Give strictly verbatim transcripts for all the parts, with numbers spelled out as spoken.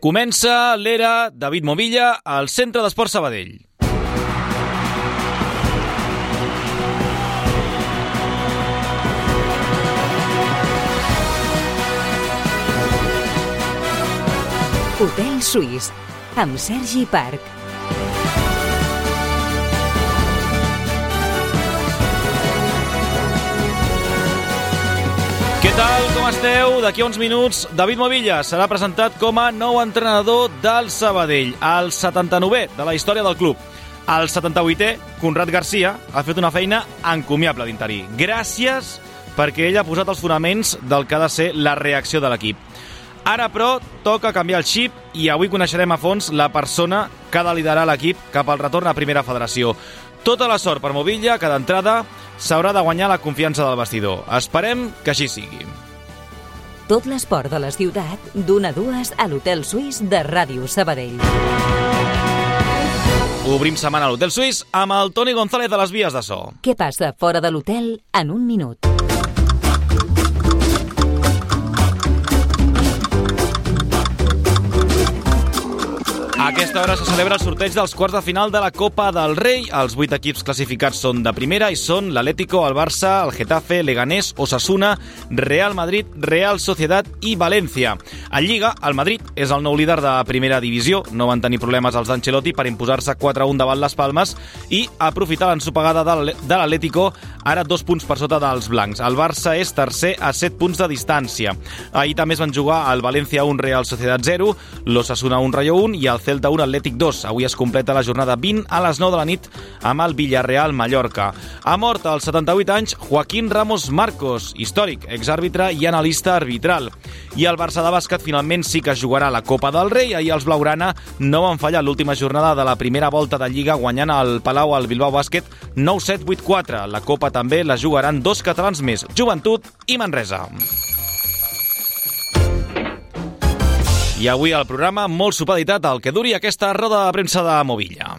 Comença l'era David Movilla al Centre d'Esports Sabadell. Hotel Suís, amb Sergi Parc. Què tal, com esteu? D'aquí a uns minuts, David Movilla serà presentat com a nou entrenador del Sabadell, el setanta-novè de la història del club. El setanta-vuitè, Conrad Garcia, ha fet una feina encomiable d'interí. Gràcies perquè ell ha posat els fonaments del que ha de ser la reacció de l'equip. Ara, però, toca canviar el xip i avui coneixerem a fons la persona que ha de liderar l'equip cap al retorn a Primera Federació. Tota la sort per Movilla, que d'entrada s'haurà de guanyar la confiança del vestidor. Esperem que així sigui. Tot l'esport de la ciutat, d'una a dues a l'Hotel Suís de Ràdio Sabadell. Obrim setmana a l'Hotel Suís amb el Toni González de les vies de so. Què passa fora de l'hotel en un minut? A aquesta hora se celebra el sorteig dels quarts de final de la Copa del Rei. Els vuit equips classificats són de primera i són l'Atlético, el Barça, el Getafe, Leganés, Osasuna, Real Madrid, Real Sociedad i València. En Lliga, el Madrid és el nou líder de primera divisió. No van tenir problemes els d'Ancelotti per imposar-se quatre a un davant les Palmes i aprofitar l'ensopegada de l'Atlético, ara dos punts per sota dels blancs. El Barça és tercer a set punts de distància. Ahir també es van jugar el València un, Real Sociedad zero, l'Osasuna un, Rayo un i el Celta un, Atlètic dos. Avui es completa la jornada vint a les nou de la nit amb el Villarreal Mallorca. Ha mort als setanta-vuit anys Joaquín Ramos Marcos, històric, exàrbitre i analista arbitral. I el Barça de bàsquet finalment sí que jugarà la Copa del Rei. Ahir els blaugrana no van fallar l'última jornada de la primera volta de Lliga guanyant al Palau al Bilbao Bàsquet nou set vuit quatre. La Copa també la jugaran dos catalans més, Joventut i Manresa. I avui al programa molt supeditat al que duri aquesta roda de premsa de Movilla.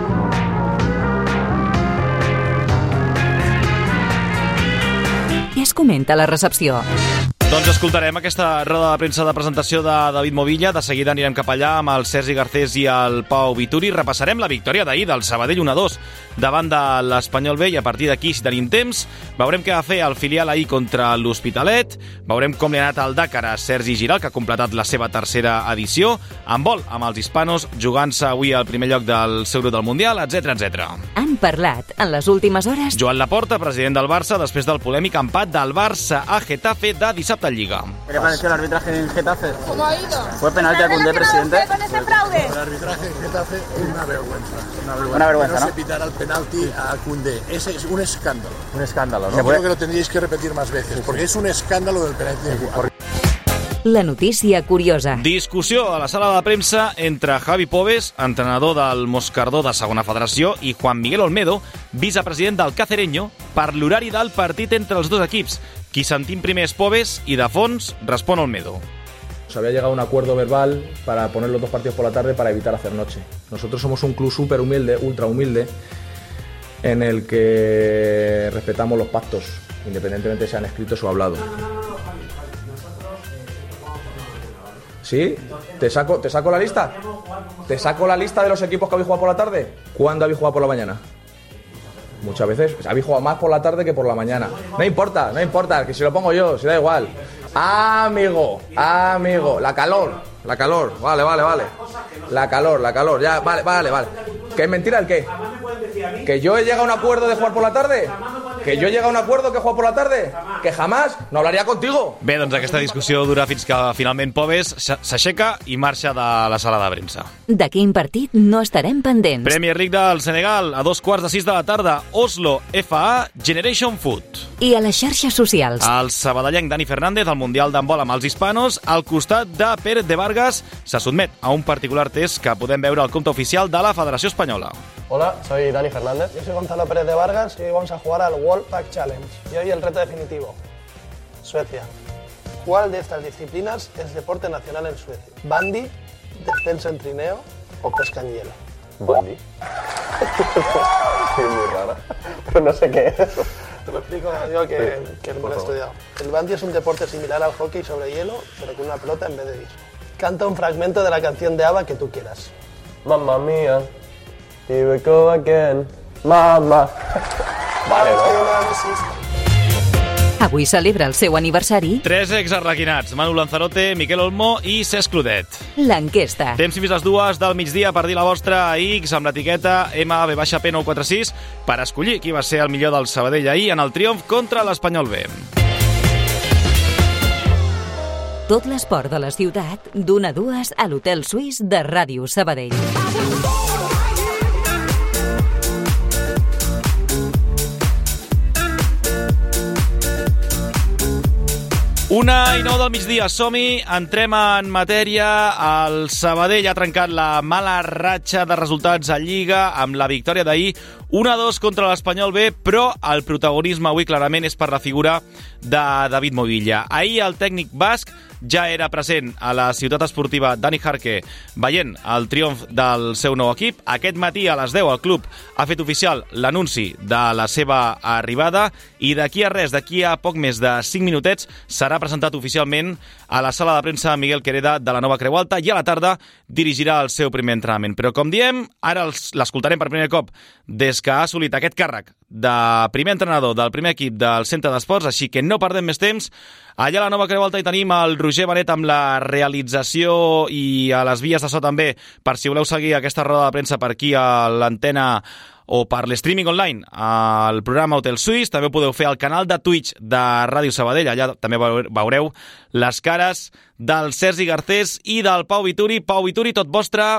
Què es comenta a la recepció? Doncs escoltarem aquesta roda de premsa de presentació de David Movilla. De seguida anirem cap allà amb el Sergi Garcés i el Pau Vituri. Repassarem la victòria d'ahir del Sabadell un a dos davant de l'Espanyol B i a partir d'aquí, si tenim temps, veurem què va fer el filial ahir contra l'Hospitalet, veurem com li ha anat al Dakar a Sergi Giral, que ha completat la seva tercera edició, en vol amb els hispanos, jugant-se avui al primer lloc del seu grup del Mundial, etcètera, etcètera. Han parlat en les últimes hores Joan Laporta, president del Barça, després del polèmic empat del Barça a Getafe de dissabte en Lliga. ¿Qué le pareció el arbitraje en Getafe? ¿Cómo ha ido? ¿Fue penalti a Koundé, presidente? ¿Con ese fraude? El arbitraje en Getafe es una vergüenza. Una vergüenza, Una vergüenza, que no, ¿no? se pitara el penalti a Koundé. Ese es un escándalo. Un escándalo, Yo creo que lo tendríais que repetir más veces, porque es un escándalo del penalti. la notícia curiosa. Discussió a la sala de premsa entre Javi Pobes, entrenador del Moscardó de segona federació, i Juan Miguel Olmedo, vicepresident del Cacereño, per l'horari del partit entre els dos equips. Qui sentim primer és Pobes i de fons respon Olmedo. Se había llegado a un acuerdo verbal para poner los dos partidos por la tarde para evitar hacer noche. Nosotros somos un club súper humilde, ultra humilde, en el que respetamos los pactos, independientemente sean escritos o hablados. ¿Sí? ¿Te saco, ¿Te saco la lista? ¿Te saco la lista de los equipos que habéis jugado por la tarde? ¿Cuándo habéis jugado por la mañana? Muchas veces pues, habéis jugado más por la tarde que por la mañana. No importa, no importa, que si lo pongo yo, si da igual. Amigo, amigo, la calor, la calor, vale, vale, vale. La calor, la calor, ya, vale, vale, vale. ¿Que es mentira el qué? ¿Que yo he llegado a un acuerdo de jugar por la tarde? ¿Que yo he llegado a un acuerdo que he jugado por la tarde? ¿Que jamás? No hablaría contigo. Bé, doncs aquesta discussió dura fins que finalment Pobes s'aixeca i marxa de la sala de premsa. De quin partit no estarem pendents? Premier League del Senegal, a dos quarts de sis de la tarda, Oslo F A Generation Foot. I a les xarxes socials. El sabadellenc Dani Fernández, al Mundial d'handbol amb els hispanos, al costat de Pérez de Vargas, se sotmet a un particular test que podem veure al compte oficial de la Federació Espanyola. Hola, soy Dani Fernández. Yo soy Gonzalo Pérez de Vargas y hoy vamos a jugar al World Pack Challenge. Y hoy el reto definitivo. Suecia. ¿Cuál de estas disciplinas es deporte nacional en Suecia? ¿Bandy, descenso en trineo o pesca en hielo? ¿Bandy? Es muy rara. Pero no sé qué es. Te lo explico yo que, Sí, que por lo he favor. estudiado. El bandy es un deporte similar al hockey sobre hielo, pero con una pelota en vez de disco. Canta un fragmento de la canción de ABBA que tú quieras. Mamma mía, here we go again, mama. Vale, no? Avui celebra el seu aniversari Tres exarlequinats, Manu Lanzarote, Miquel Olmo i Cesc Clodet. l'enquesta. Temps fins les dues del migdia per dir la vostra a X amb l'etiqueta M A B P nou quatre sis per escollir qui va ser el millor del Sabadell ahir en el triomf contra l'Espanyol B. Tot l'esport de la ciutat, d'una a dues a l'Hotel Suís de Ràdio Sabadell. Una i nou del migdia, som-hi, entrem en matèria. El Sabadell ha trencat la mala ratxa de resultats a Lliga amb la victòria d'ahir un a dos contra l'Espanyol B, però el protagonisme avui clarament és per la figura de David Movilla. Ahir el tècnic basc ja era present a la ciutat esportiva Dani Jarque veient el triomf del seu nou equip. Aquest matí a les deu el club ha fet oficial l'anunci de la seva arribada i d'aquí a res, d'aquí a poc més de cinc minutets, serà presentat oficialment a la sala de premsa Miguel Quereda de la nova Creu Alta i a la tarda dirigirà el seu primer entrenament. Però com diem, ara l'escoltarem per primer cop des que ha assolit aquest càrrec de primer entrenador del primer equip del centre d'esports, així que no perdem més temps. Allà a la nova Creu Alta hi tenim el Roger Benet amb la realització i a les vies de so també, per si voleu seguir aquesta roda de premsa per aquí a l'antena o per l'streaming online al programa Hotel Suís. També ho podeu fer al canal de Twitch de Ràdio Sabadell. Allà també veureu les cares del Sergi Garcés i del Pau Vituri. Pau Vituri, tot vostre.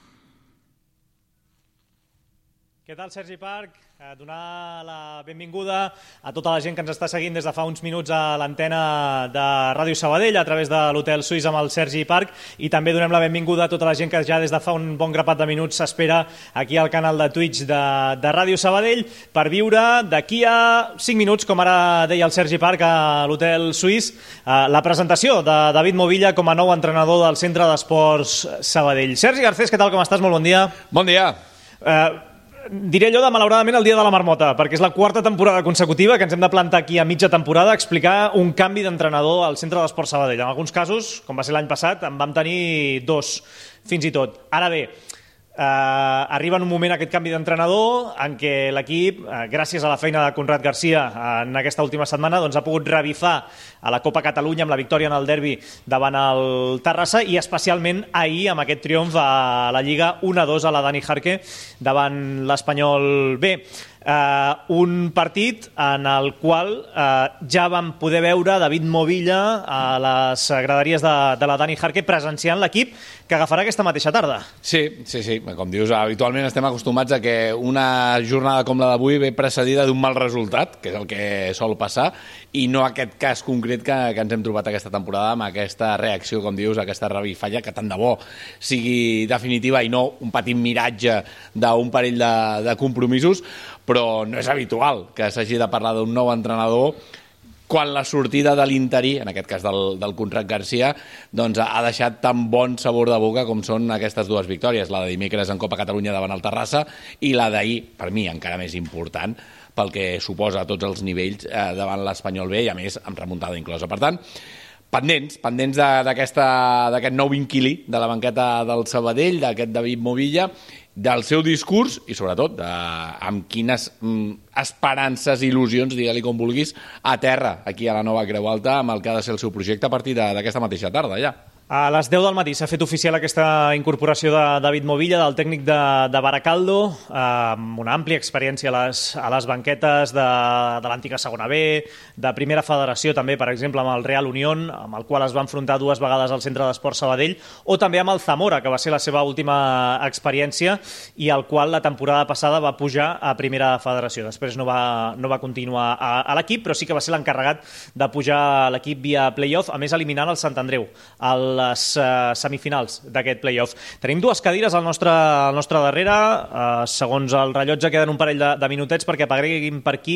Què tal, Sergi Parc? Donar la benvinguda a tota la gent que ens està seguint des de fa uns minuts a l'antena de Ràdio Sabadell a través de l'Hotel Suís amb el Sergi Parc, i també donem la benvinguda a tota la gent que ja des de fa un bon grapat de minuts s'espera aquí al canal de Twitch de, de Ràdio Sabadell per viure d'aquí a cinc minuts, com ara deia el Sergi Parc a l'Hotel Suís, la presentació de David Movilla com a nou entrenador del Centre d'Esports Sabadell. Sergi Garcés, què tal, com estàs? Molt bon dia. Bon dia. Eh... Diré allò de, malauradament, el dia de la marmota, perquè és la quarta temporada consecutiva que ens hem de plantar aquí a mitja temporada a explicar un canvi d'entrenador al Centre d'Esports Sabadell. En alguns casos, com va ser l'any passat, en vam tenir dos, fins i tot. Ara bé, eh, arriba en un moment aquest canvi d'entrenador en què l'equip, eh, gràcies a la feina de Conrad Garcia en aquesta última setmana, doncs, ha pogut revifar a la Copa Catalunya amb la victòria en el derbi davant el Terrassa i especialment ahir amb aquest triomf a la Lliga un a dos a la Dani Jarque davant l'Espanyol B. Uh, un partit en el qual uh, ja vam poder veure David Movilla a les graderies de, de la Dani Jarque presenciant l'equip que agafarà aquesta mateixa tarda. Sí, sí, sí. Com dius, habitualment estem acostumats a que una jornada com la d'avui ve precedida d'un mal resultat, que és el que sol passar, i no aquest cas concret que, que ens hem trobat aquesta temporada amb aquesta reacció, com dius, aquesta revifalla, que tant de bo sigui definitiva i no un petit miratge d'un parell de, de compromisos, però no és habitual que s'hagi de parlar d'un nou entrenador quan la sortida de l'interí, en aquest cas del, del Conrad Garcia, doncs ha deixat tan bon sabor de boca com són aquestes dues victòries, la de dimecres en Copa Catalunya davant el Terrassa i la d'ahir, per mi encara més important, pel que suposa a tots els nivells eh, davant l'Espanyol B i a més amb remuntada inclosa. Per tant, pendents, pendents d'aquest nou inquilí de la banqueta del Sabadell, d'aquest David Movilla, del seu discurs i sobretot de, amb quines mm, esperances i il·lusions, digue-li com vulguis, a terra aquí a la nova Creu Alta amb el que ha de ser el seu projecte a partir d'aquesta mateixa tarda ja. A les deu del matí s'ha fet oficial aquesta incorporació de David Movilla, del tècnic de, de Baracaldo, eh, amb una àmplia experiència a les, a les banquetes de, de l'antiga segona B, de primera federació també, per exemple, amb el Real Unión, amb el qual es va enfrontar dues vegades al Centre d'Esports Sabadell, o també amb el Zamora, que va ser la seva última experiència i el qual la temporada passada va pujar a primera federació. Després no va, no va continuar a, a l'equip, però sí que va ser l'encarregat de pujar a l'equip via playoff, a més eliminant el Sant Andreu, el les uh, semifinals d'aquest playoff. Tenim dues cadires al nostre, al nostre darrere, uh, segons el rellotge queden un parell de, de minutets perquè apareguin per aquí,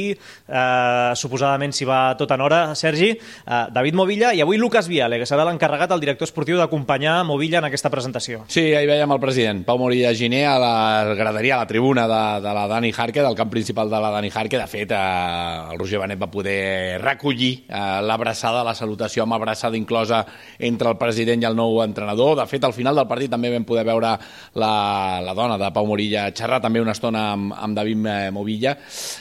uh, suposadament si va tot en hora, Sergi, uh, David Movilla i avui Lucas Viale, que serà l'encarregat, el director esportiu, d'acompanyar Movilla en aquesta presentació. Sí, ahir veiem el president Pau Morilla Giner a la graderia, a la tribuna de, de la Dani Jarque, del camp principal de la Dani Jarque. De fet, uh, el Roger Benet va poder recollir uh, l'abraçada, la salutació amb abraçada inclosa entre el president president i el nou entrenador. De fet, al final del partit també vam poder veure la, la dona de Pau Morilla xerrar també una estona amb, amb David Movilla.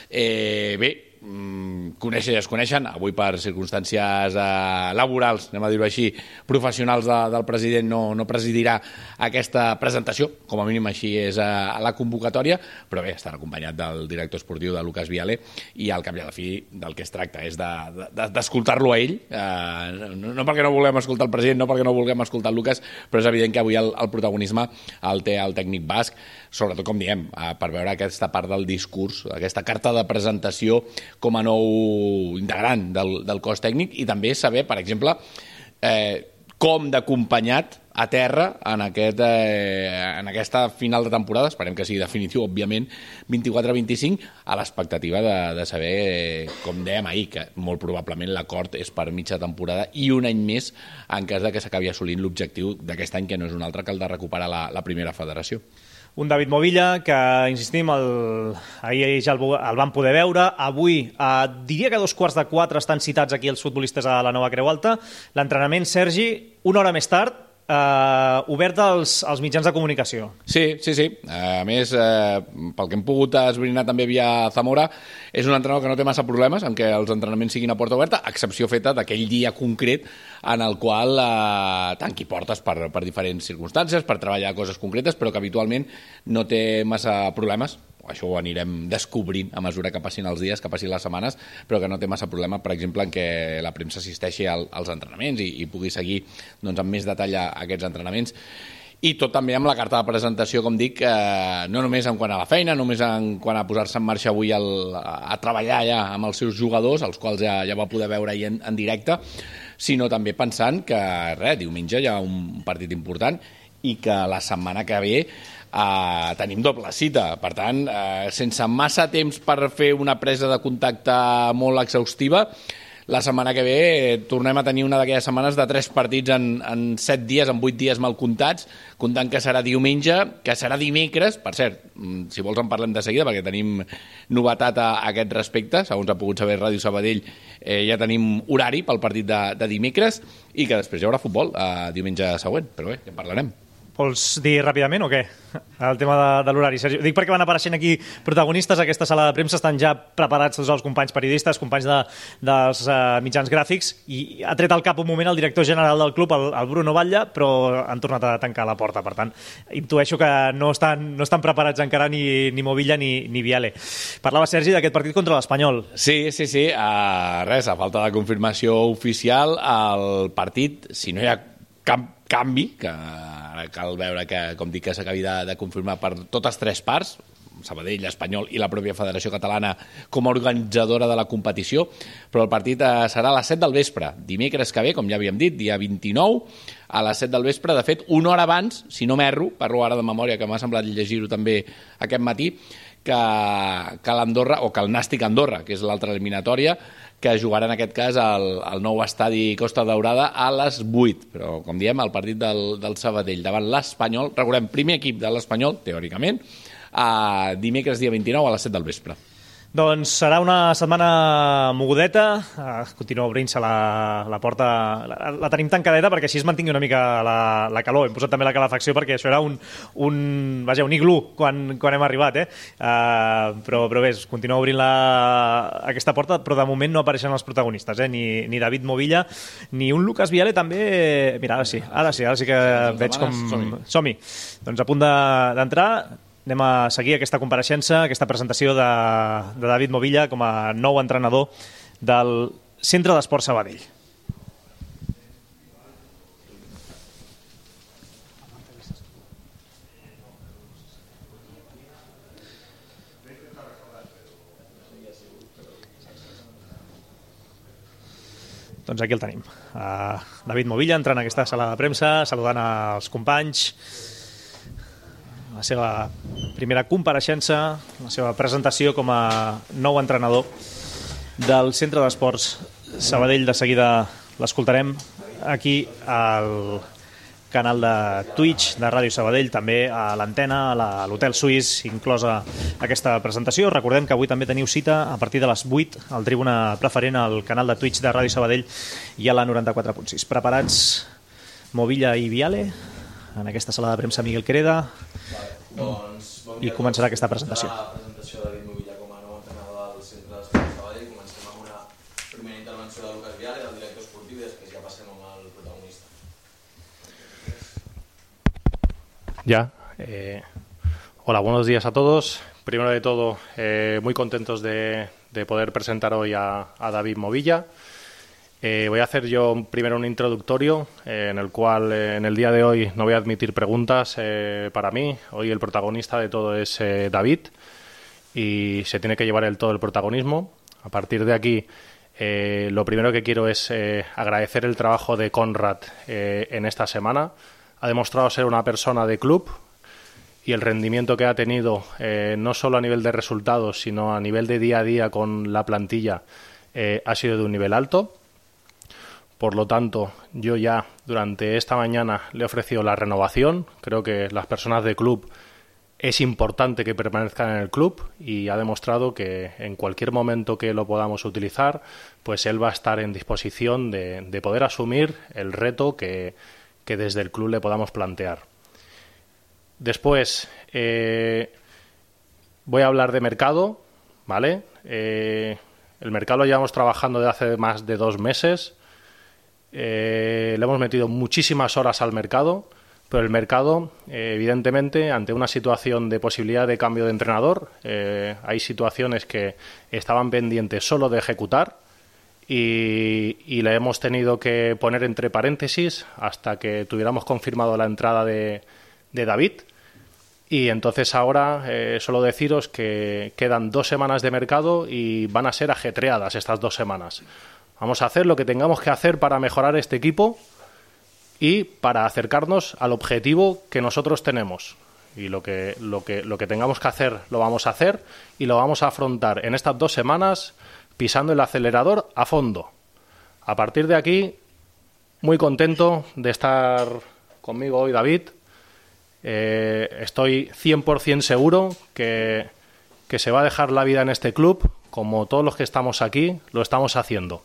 Eh, bé, conèixer i es coneixen, avui per circumstàncies eh, laborals, anem a dir-ho així, professionals de, del president no, no presidirà aquesta presentació, com a mínim així és eh, la convocatòria, però bé, estarà acompanyat del director esportiu de Lucas Viale i al cap i a la fi del que es tracta és d'escoltar-lo de, de, a ell, eh, no, no perquè no vulguem escoltar el president, no perquè no vulguem escoltar el Lucas, però és evident que avui el, el protagonisme el té el tècnic basc, sobretot, com diem, eh, per veure aquesta part del discurs, aquesta carta de presentació com a nou integrant del, del cos tècnic i també saber, per exemple, eh, com d'acompanyat a terra en, aquest, eh, en aquesta final de temporada, esperem que sigui definitiu, òbviament, vint-i-quatre vint-i-cinc, a l'expectativa de, de saber, eh, com dèiem ahir, que molt probablement l'acord és per mitja temporada i un any més en cas de que s'acabi assolint l'objectiu d'aquest any, que no és un altre que el de recuperar la, la primera federació. Un David Movilla que, insistim, el, ahir ja el, el vam poder veure. Avui, eh, diria que a dos quarts de quatre estan citats aquí els futbolistes a la Nova Creu Alta. L'entrenament, Sergi, una hora més tard, eh, obert als, als mitjans de comunicació. Sí, sí, sí. A més, eh, pel que hem pogut esbrinar també via Zamora, és un entrenador que no té massa problemes en què els entrenaments siguin a porta oberta, excepció feta d'aquell dia concret en el qual eh, tanqui portes per, per diferents circumstàncies, per treballar coses concretes, però que habitualment no té massa problemes. Això ho anirem descobrint a mesura que passin els dies, que passin les setmanes, però que no té massa problema, per exemple, en què la premsa assisteixi al, als entrenaments i, i pugui seguir doncs, amb més detall a, a aquests entrenaments. I tot també amb la carta de presentació, com dic, eh, no només en quant a la feina, només en quant a posar-se en marxa avui el, a treballar ja amb els seus jugadors, els quals ja, ja va poder veure ahir en, en directe, sinó també pensant que, res, diumenge hi ha un partit important i que la setmana que ve Uh, tenim doble cita, per tant, uh, sense massa temps per fer una presa de contacte molt exhaustiva, la setmana que ve tornem a tenir una d'aquelles setmanes de tres partits en, en set dies, en vuit dies mal comptats, comptant que serà diumenge, que serà dimecres, per cert, si vols en parlem de seguida perquè tenim novetat a, a aquest respecte, segons ha pogut saber Ràdio Sabadell, eh, ja tenim horari pel partit de, de dimecres i que després hi haurà futbol uh, diumenge següent, però bé, ja en parlarem. Vols dir ràpidament o què? El tema de, de l'horari, Sergi. Dic perquè van apareixent aquí protagonistes, aquesta sala de premsa, estan ja preparats tots els companys periodistes, companys de, dels uh, mitjans gràfics, i ha tret al cap un moment el director general del club, el, el Bruno Batlle, però han tornat a tancar la porta. Per tant, intueixo que no estan, no estan preparats encara ni, ni Movilla ni, ni Viale. Parlava, Sergi, d'aquest partit contra l'Espanyol. Sí, sí, sí. Uh, res, a falta de confirmació oficial, el partit, si no hi ha cap canvi, que ara cal veure que, com dic, que s'acabi de, de confirmar per totes tres parts, Sabadell, l'Espanyol i la pròpia Federació Catalana com a organitzadora de la competició, però el partit eh, serà a les set del vespre, dimecres que ve, com ja havíem dit, dia vint-i-nou, a les set del vespre, de fet, una hora abans, si no m'erro, parlo ara de memòria, que m'ha semblat llegir-ho també aquest matí, que, que l'Andorra, o que el Nàstic Andorra, que és l'altra eliminatòria, que jugarà en aquest cas al, al nou estadi Costa Daurada a les vuit. Però, com diem, el partit del, del Sabadell davant l'Espanyol, recordem, primer equip de l'Espanyol, teòricament, a dimecres dia vint-i-nou a les set del vespre. Doncs serà una setmana mogudeta, uh, continua obrint-se la, la porta, la, la tenim tancadeta perquè així es mantingui una mica la, la calor. Hem posat també la calefacció perquè això era un, un, vaja, un iglú quan, quan hem arribat, eh? Uh, però, però bé, es continua obrint la, aquesta porta, però de moment no apareixen els protagonistes, eh? Ni, ni David Movilla, ni un Lucas Viale també. Mira, ara sí, ara sí, ara sí que veig com... Som-hi. Som-hi. Doncs a punt d'entrar... De, Anem a seguir aquesta compareixença, aquesta presentació de, de David Movilla com a nou entrenador del Centre d'Esport Sabadell. Doncs aquí el tenim. Uh, David Movilla entrant en aquesta sala de premsa, saludant els companys, la seva primera compareixença, la seva presentació com a nou entrenador del Centre d'Esports Sabadell. De seguida l'escoltarem aquí al canal de Twitch de Ràdio Sabadell, també a l'antena, a l'Hotel Suís, inclosa aquesta presentació. Recordem que avui també teniu cita a partir de les vuit al Tribuna Preferent, al canal de Twitch de Ràdio Sabadell i a la noranta-quatre punt sis. Preparats Movilla i Viale, en aquesta sala de premsa Miguel Quereda, i començarà aquesta presentació. La presentació de David Movilla com a nou entrenador del centre d'Esports Sabadell. Comencem amb una primera intervenció de Lucas Viale, del director esportiu, i després ja passem amb el protagonista. Ya. Eh, hola, buenos días a todos. Primero de todo, eh, muy contentos de, de poder presentar hoy a, a David Movilla. Eh, voy a hacer yo primero un introductorio eh, en el cual eh, en el día de hoy no voy a admitir preguntas eh, para mí. Hoy el protagonista de todo es eh, David y se tiene que llevar el todo el protagonismo. A partir de aquí, eh, lo primero que quiero es eh, agradecer el trabajo de Conrad eh, en esta semana. Ha demostrado ser una persona de club y el rendimiento que ha tenido, eh, no solo a nivel de resultados, sino a nivel de día a día con la plantilla, eh, ha sido de un nivel alto. Por lo tanto, yo ya durante esta mañana le he ofrecido la renovación. Creo que las personas de club es importante que permanezcan en el club y ha demostrado que en cualquier momento que lo podamos utilizar, pues él va a estar en disposición de, de poder asumir el reto que, que desde el club le podamos plantear. Después, eh, voy a hablar de mercado, ¿vale? Eh, el mercado lo llevamos trabajando desde hace más de dos meses. Eh, le hemos metido muchísimas horas al mercado, pero el mercado, eh, evidentemente, ante una situación de posibilidad de cambio de entrenador, eh, hay situaciones que estaban pendientes solo de ejecutar y, y le hemos tenido que poner entre paréntesis hasta que tuviéramos confirmado la entrada de, de David. Y entonces ahora eh, solo deciros que quedan dos semanas de mercado y van a ser ajetreadas estas dos semanas. Vamos a hacer lo que tengamos que hacer para mejorar este equipo y para acercarnos al objetivo que nosotros tenemos. Y lo que, lo que, lo que tengamos que hacer lo vamos a hacer y lo vamos a afrontar en estas dos semanas pisando el acelerador a fondo. A partir de aquí, muy contento de estar conmigo hoy, David. Eh, estoy cien por ciento seguro que, que se va a dejar la vida en este club, como todos los que estamos aquí lo estamos haciendo.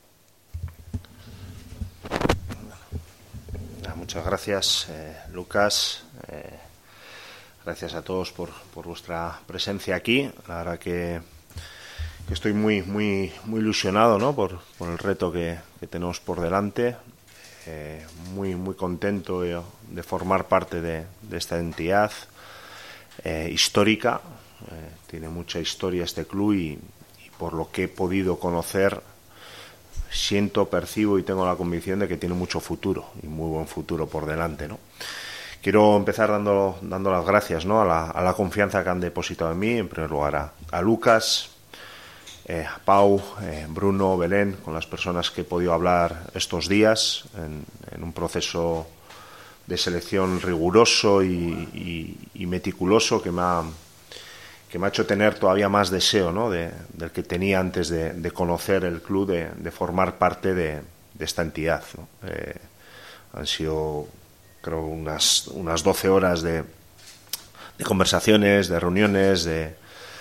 Muchas gracias, eh, Lucas. Eh, gracias a todos por, por vuestra presencia aquí. La verdad que, que estoy muy muy muy ilusionado, ¿no? por, por el reto que, que tenemos por delante. Eh, muy muy contento de, de formar parte de, de esta entidad eh, histórica. Eh, tiene mucha historia este club y, y por lo que he podido conocer, siento, percibo y tengo la convicción de que tiene mucho futuro y muy buen futuro por delante, ¿no? Quiero empezar dando, dando las gracias, ¿no? a, la, a la confianza que han depositado en mí, en primer lugar a, a Lucas, eh, a Pau, eh, Bruno, Belén, con las personas que he podido hablar estos días en, en un proceso de selección riguroso y, y, y meticuloso que me ha que me ha hecho tener todavía más deseo, ¿no? de, del que tenía antes de, de conocer el club, de, de formar parte de, de esta entidad, ¿no? Eh, han sido, creo, unas, unas doce horas de, de conversaciones, de reuniones, de,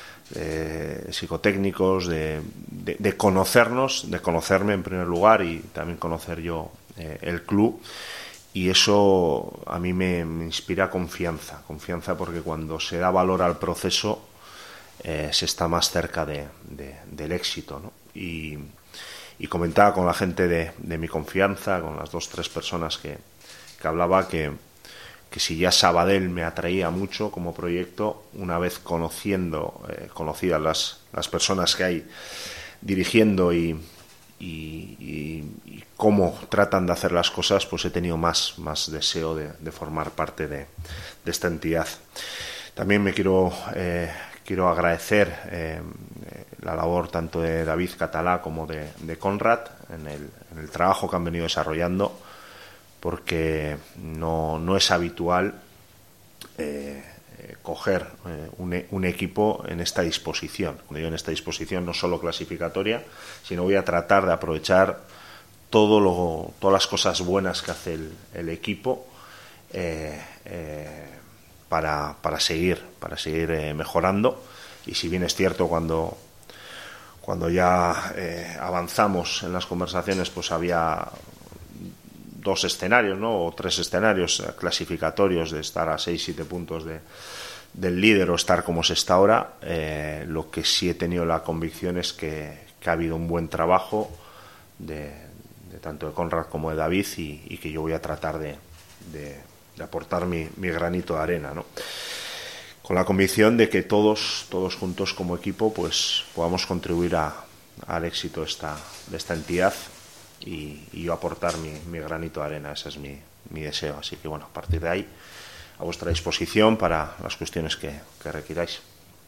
de psicotécnicos, de, de, de conocernos, de conocerme en primer lugar y también conocer yo eh, el club. Y eso a mí me, me inspira confianza, confianza porque cuando se da valor al proceso, Eh, se está más cerca de, de, del éxito, ¿no? Y, y comentaba con la gente de, de mi confianza, con las dos tres personas que, que hablaba, que, que si ya Sabadell me atraía mucho como proyecto, una vez conociendo, eh, conocidas las, las personas que hay dirigiendo y, y, y, y cómo tratan de hacer las cosas, pues he tenido más, más deseo de, de formar parte de, de esta entidad. También me quiero... Eh, Quiero agradecer eh, la labor tanto de David Catalá como de, de Conrad en el, en el trabajo que han venido desarrollando, porque no, no es habitual eh, coger eh, un, un equipo en esta disposición. Cuando digo en esta disposición, no solo clasificatoria, sino voy a tratar de aprovechar todo lo, todas las cosas buenas que hace el, el equipo eh, eh, para, para seguir, para seguir eh, mejorando. Y si bien es cierto, cuando, cuando ya eh, avanzamos en las conversaciones, pues había dos escenarios, ¿no? O tres escenarios clasificatorios de estar a seis siete puntos de, del líder o estar como se está ahora. Eh, lo que sí he tenido la convicción es que, que ha habido un buen trabajo de, de tanto de Conrad como de David y, y que yo voy a tratar de, de, de aportar mi, mi granito de arena, ¿no? Con la convicción de que todos, todos juntos como equipo, pues podamos contribuir a, al éxito de esta, de esta entidad y, y yo aportar mi, mi granito de arena. Ese es mi, mi deseo. Así que bueno, a partir de ahí, a vuestra disposición para las cuestiones que, que requiráis.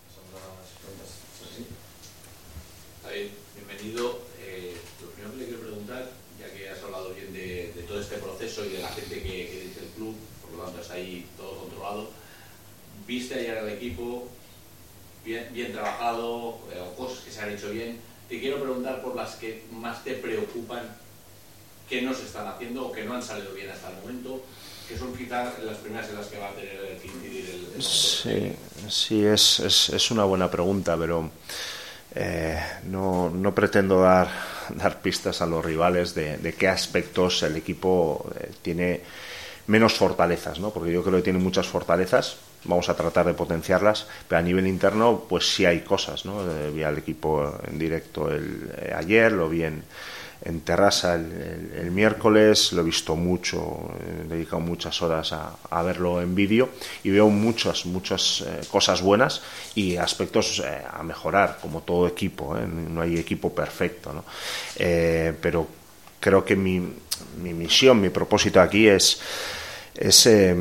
David, bienvenido. Eh, lo primero que le quiero preguntar, ya que has hablado bien de, de todo este proceso y de la gente que, que dice el club, por lo tanto está ahí todo controlado. ¿Viste ayer al equipo bien, bien trabajado, eh, o cosas que se han hecho bien? Te quiero preguntar por las que más te preocupan, que no se están haciendo o que no han salido bien hasta el momento, que son quizás las primeras en las que va a tener que incidir el... el sí, sí es, es, es una buena pregunta, pero eh, no, no pretendo dar, dar pistas a los rivales de, de qué aspectos el equipo eh, tiene menos fortalezas, ¿no? Porque yo creo que tiene muchas fortalezas. Vamos a tratar de potenciarlas, pero a nivel interno pues sí hay cosas, ¿no? Eh, vi al equipo en directo el, eh, ayer, lo vi en, en Terrassa el, el, el miércoles, lo he visto mucho, he dedicado muchas horas a, a verlo en vídeo y veo muchas, muchas eh, cosas buenas y aspectos eh, a mejorar, como todo equipo, ¿eh? No hay equipo perfecto, ¿no? Eh, pero creo que mi, mi misión, mi propósito aquí es... es eh,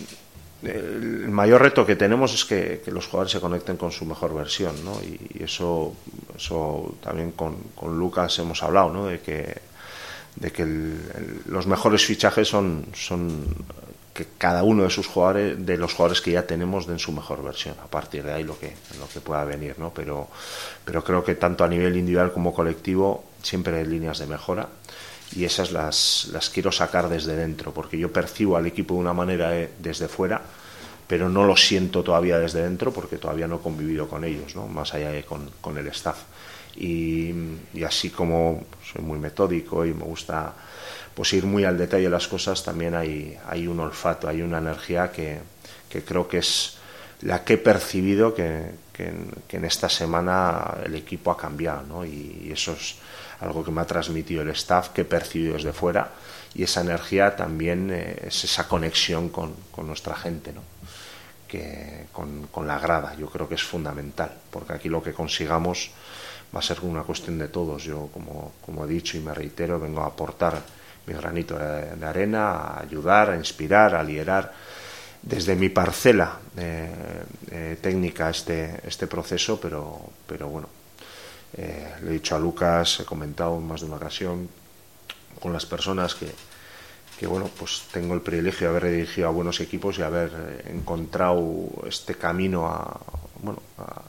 el mayor reto que tenemos es que, que los jugadores se conecten con su mejor versión, ¿no? Y, y eso, eso también con, con Lucas hemos hablado, ¿no? De que, de que el, el, los mejores fichajes son, son que cada uno de sus jugadores, de los jugadores que ya tenemos, den su mejor versión. A partir de ahí lo que, lo que pueda venir, ¿no? Pero, pero creo que tanto a nivel individual como colectivo siempre hay líneas de mejora. Y esas las, las quiero sacar desde dentro, porque yo percibo al equipo de una manera desde fuera, pero no lo siento todavía desde dentro porque todavía no he convivido con ellos, ¿no? Más allá de con, con el staff. Y, y así como soy muy metódico y me gusta pues ir muy al detalle de las cosas, también hay, hay un olfato, hay una energía que, que creo que es la que he percibido que, que, en, que en esta semana el equipo ha cambiado, ¿no? Y, y eso es algo que me ha transmitido el staff, que he percibido desde fuera, y esa energía también eh, es esa conexión con, con nuestra gente, ¿no? Que con, con la grada. Yo creo que es fundamental, porque aquí lo que consigamos va a ser una cuestión de todos. Yo, como, como he dicho y me reitero, vengo a aportar mi granito de, de arena, a ayudar, a inspirar, a liderar desde mi parcela eh, eh, técnica este, este proceso, pero, pero bueno, Eh, le he dicho a Lucas, he comentado en más de una ocasión con las personas que, que bueno, pues tengo el privilegio de haber dirigido a buenos equipos y haber encontrado este camino a, bueno,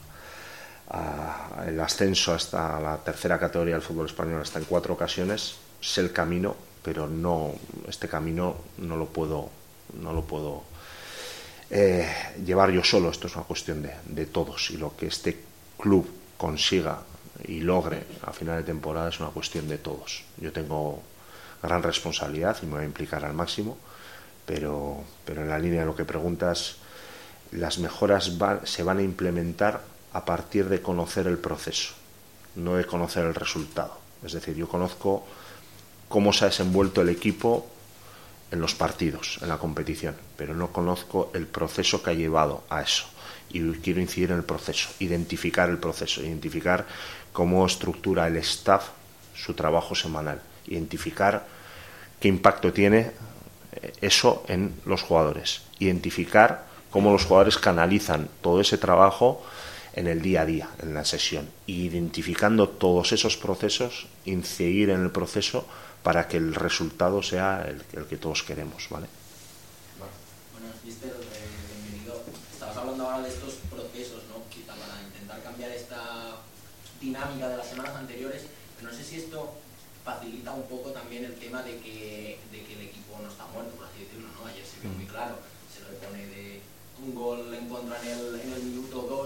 a, a el ascenso hasta la tercera categoría del fútbol español hasta en cuatro ocasiones. Sé el camino, pero no, este camino no lo puedo, no lo puedo eh, llevar yo solo. Esto es una cuestión de, de todos, y lo que este club consiga y logre a final de temporada es una cuestión de todos. Yo tengo gran responsabilidad y me voy a implicar al máximo, pero, pero en la línea de lo que preguntas, las mejoras van, se van a implementar a partir de conocer el proceso, no de conocer el resultado. Es decir, yo conozco cómo se ha desenvuelto el equipo en los partidos, en la competición, pero no conozco el proceso que ha llevado a eso. Y quiero incidir en el proceso, identificar el proceso, identificar cómo estructura el staff su trabajo semanal, identificar qué impacto tiene eso en los jugadores, identificar cómo los jugadores canalizan todo ese trabajo en el día a día, en la sesión, y identificando todos esos procesos, incidir en el proceso para que el resultado sea el, el que todos queremos, ¿vale? Bueno, mister, eh, bienvenido. Estabas hablando ahora de estos procesos, ¿no? Quizá para intentar cambiar esta dinámica de las semanas anteriores, pero no sé si esto facilita un poco también el tema de que, de que el equipo no está muerto, por así decirlo, ¿no? Ayer se vio muy claro, se lo pone de un gol en contra en el, en el minuto dos,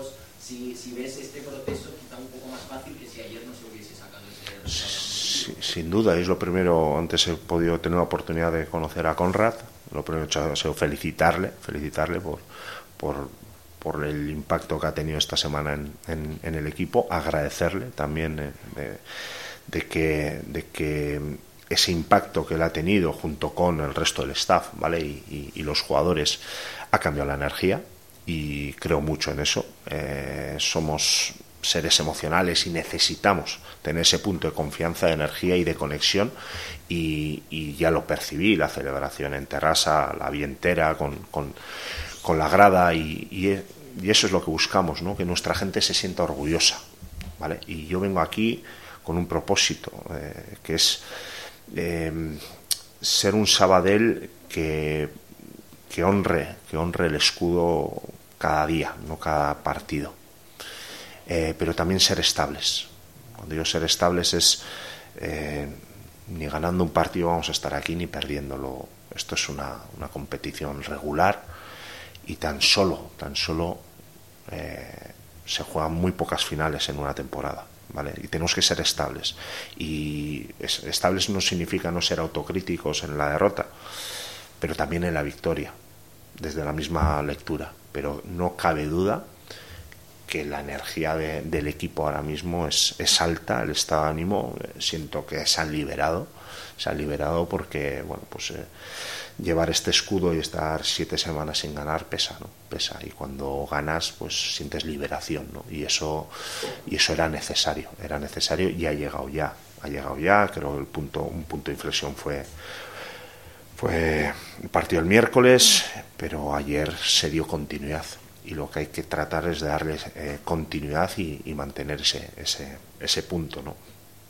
si, si ves este proceso quizá un poco más fácil que si ayer no se hubiese sacado ese resultado. Sí, sin duda, es lo primero. Antes he podido tener la oportunidad de conocer a Conrad. Lo primero que he hecho ha sido felicitarle, felicitarle por, por, por el impacto que ha tenido esta semana en, en, en el equipo, agradecerle también eh, de, de, que, de que ese impacto que él ha tenido junto con el resto del staff, ¿vale? y, y, y los jugadores ha cambiado la energía, y creo mucho en eso. Eh, somos seres emocionales y necesitamos tener ese punto de confianza, de energía y de conexión, y, y ya lo percibí, la celebración en Terrassa, la vi entera con, con, con la grada, y, y, y eso es lo que buscamos, ¿no? Que nuestra gente se sienta orgullosa, ¿vale? Y yo vengo aquí con un propósito, eh, que es eh, ser un Sabadell que, que honre, que honre el escudo cada día, no cada partido. Eh, pero también ser estables. Cuando digo ser estables es eh, ni ganando un partido vamos a estar aquí ni perdiéndolo. Esto es una, una competición regular, y tan solo, tan solo eh, se juegan muy pocas finales en una temporada, ¿vale? Y tenemos que ser estables. Y es, estables no significa no ser autocríticos en la derrota, pero también en la victoria, desde la misma lectura. Pero no cabe duda que la energía de, del equipo ahora mismo es, es alta, el estado de ánimo, eh, siento que se han liberado, se han liberado porque, bueno, pues eh, llevar este escudo y estar siete semanas sin ganar pesa, ¿no? Pesa, y cuando ganas, pues sientes liberación, ¿no? Y eso, y eso era necesario, era necesario y ha llegado ya, ha llegado ya, creo que el punto, un punto de inflexión fue, fue el partido el miércoles, pero ayer se dio continuidad. Y lo que hay que tratar es de darle eh, continuidad y, y mantener ese, ese, ese punto, ¿no?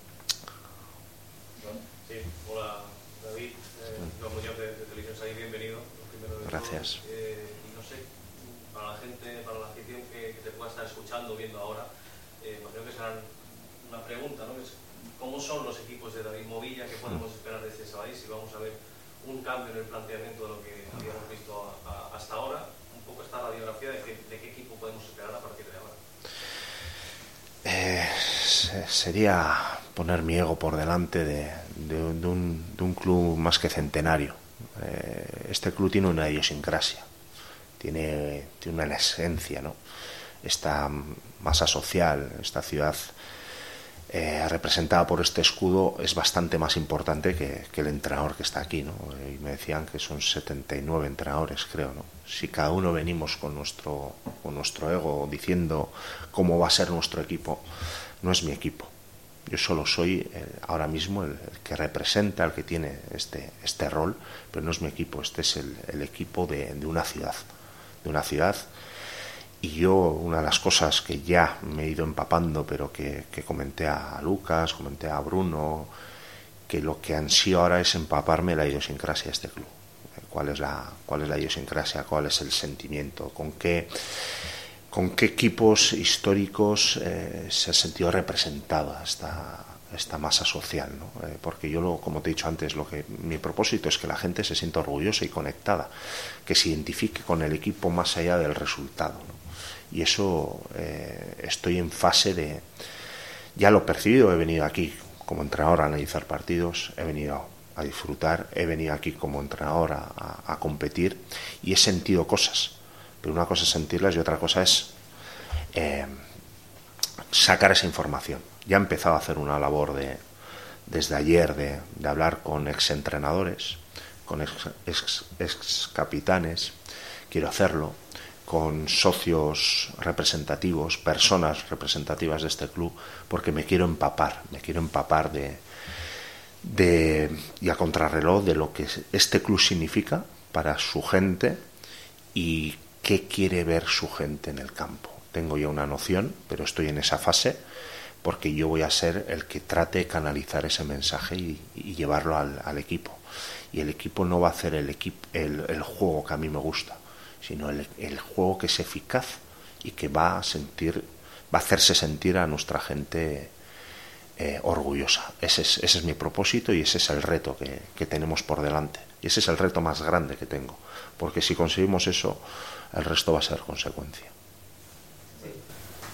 Sí, hola David, eh, Joan Muñoz de, de Televisión Sadí, bienvenido. Gracias. Eh, y no sé, para la gente, para la afición que, que te pueda estar escuchando, viendo ahora, eh, imagino que serán una pregunta, ¿no? Es, ¿cómo son los equipos de David Movilla? ¿Qué podemos esperar de este Sabadell? Si vamos a ver un cambio en el planteamiento de lo que habíamos visto a, a, hasta ahora. Está la biografía de, que, de qué equipo podemos esperar a partir de ahora. Eh, sería poner mi ego por delante de, de, de, un, de un club más que centenario. Eh, este club tiene una idiosincrasia, tiene, tiene una esencia, ¿no? Esta masa social, esta ciudad eh, representada por este escudo es bastante más importante que, que el entrenador que está aquí, ¿no? Y me decían que son setenta y nueve entrenadores, creo, ¿no? Si cada uno venimos con nuestro, con nuestro ego diciendo cómo va a ser nuestro equipo, no es mi equipo. Yo solo soy eh, ahora mismo el, el que representa, el que tiene este, este rol, pero no es mi equipo. Este es el, el equipo de, de una ciudad, de una ciudad. Y yo, una de las cosas que ya me he ido empapando, pero que, que comenté a Lucas, comenté a Bruno, que lo que ansío ahora es empaparme la idiosincrasia de este club. ¿Cuál es la, cuál es la idiosincrasia? ¿Cuál es el sentimiento? ¿Con qué, con qué equipos históricos eh, se ha sentido representada esta, esta masa social, ¿no? Eh, porque yo, lo, como te he dicho antes, lo que mi propósito es que la gente se sienta orgullosa y conectada, que se identifique con el equipo más allá del resultado, ¿no? Y eso eh, estoy en fase de... Ya lo he percibido, he venido aquí como entrenador a analizar partidos, he venido a disfrutar, he venido aquí como entrenador a, a, a competir, y he sentido cosas, pero una cosa es sentirlas y otra cosa es eh, sacar esa información. Ya he empezado a hacer una labor de, desde ayer de, de hablar con exentrenadores, con ex, ex, ex capitanes, quiero hacerlo, con socios representativos, personas representativas de este club, porque me quiero empapar, me quiero empapar de, de y a contrarreloj de lo que este club significa para su gente y qué quiere ver su gente en el campo. Tengo ya una noción, pero estoy en esa fase, porque yo voy a ser el que trate de canalizar ese mensaje y, y llevarlo al, al equipo. Y el equipo no va a hacer el, equipo, el, el juego que a mí me gusta, sino el, el juego que es eficaz y que va a sentir, va a hacerse sentir a nuestra gente eh, orgullosa. Ese es, ese es mi propósito y ese es el reto que, que tenemos por delante. Y ese es el reto más grande que tengo, porque si conseguimos eso, el resto va a ser consecuencia. Sí.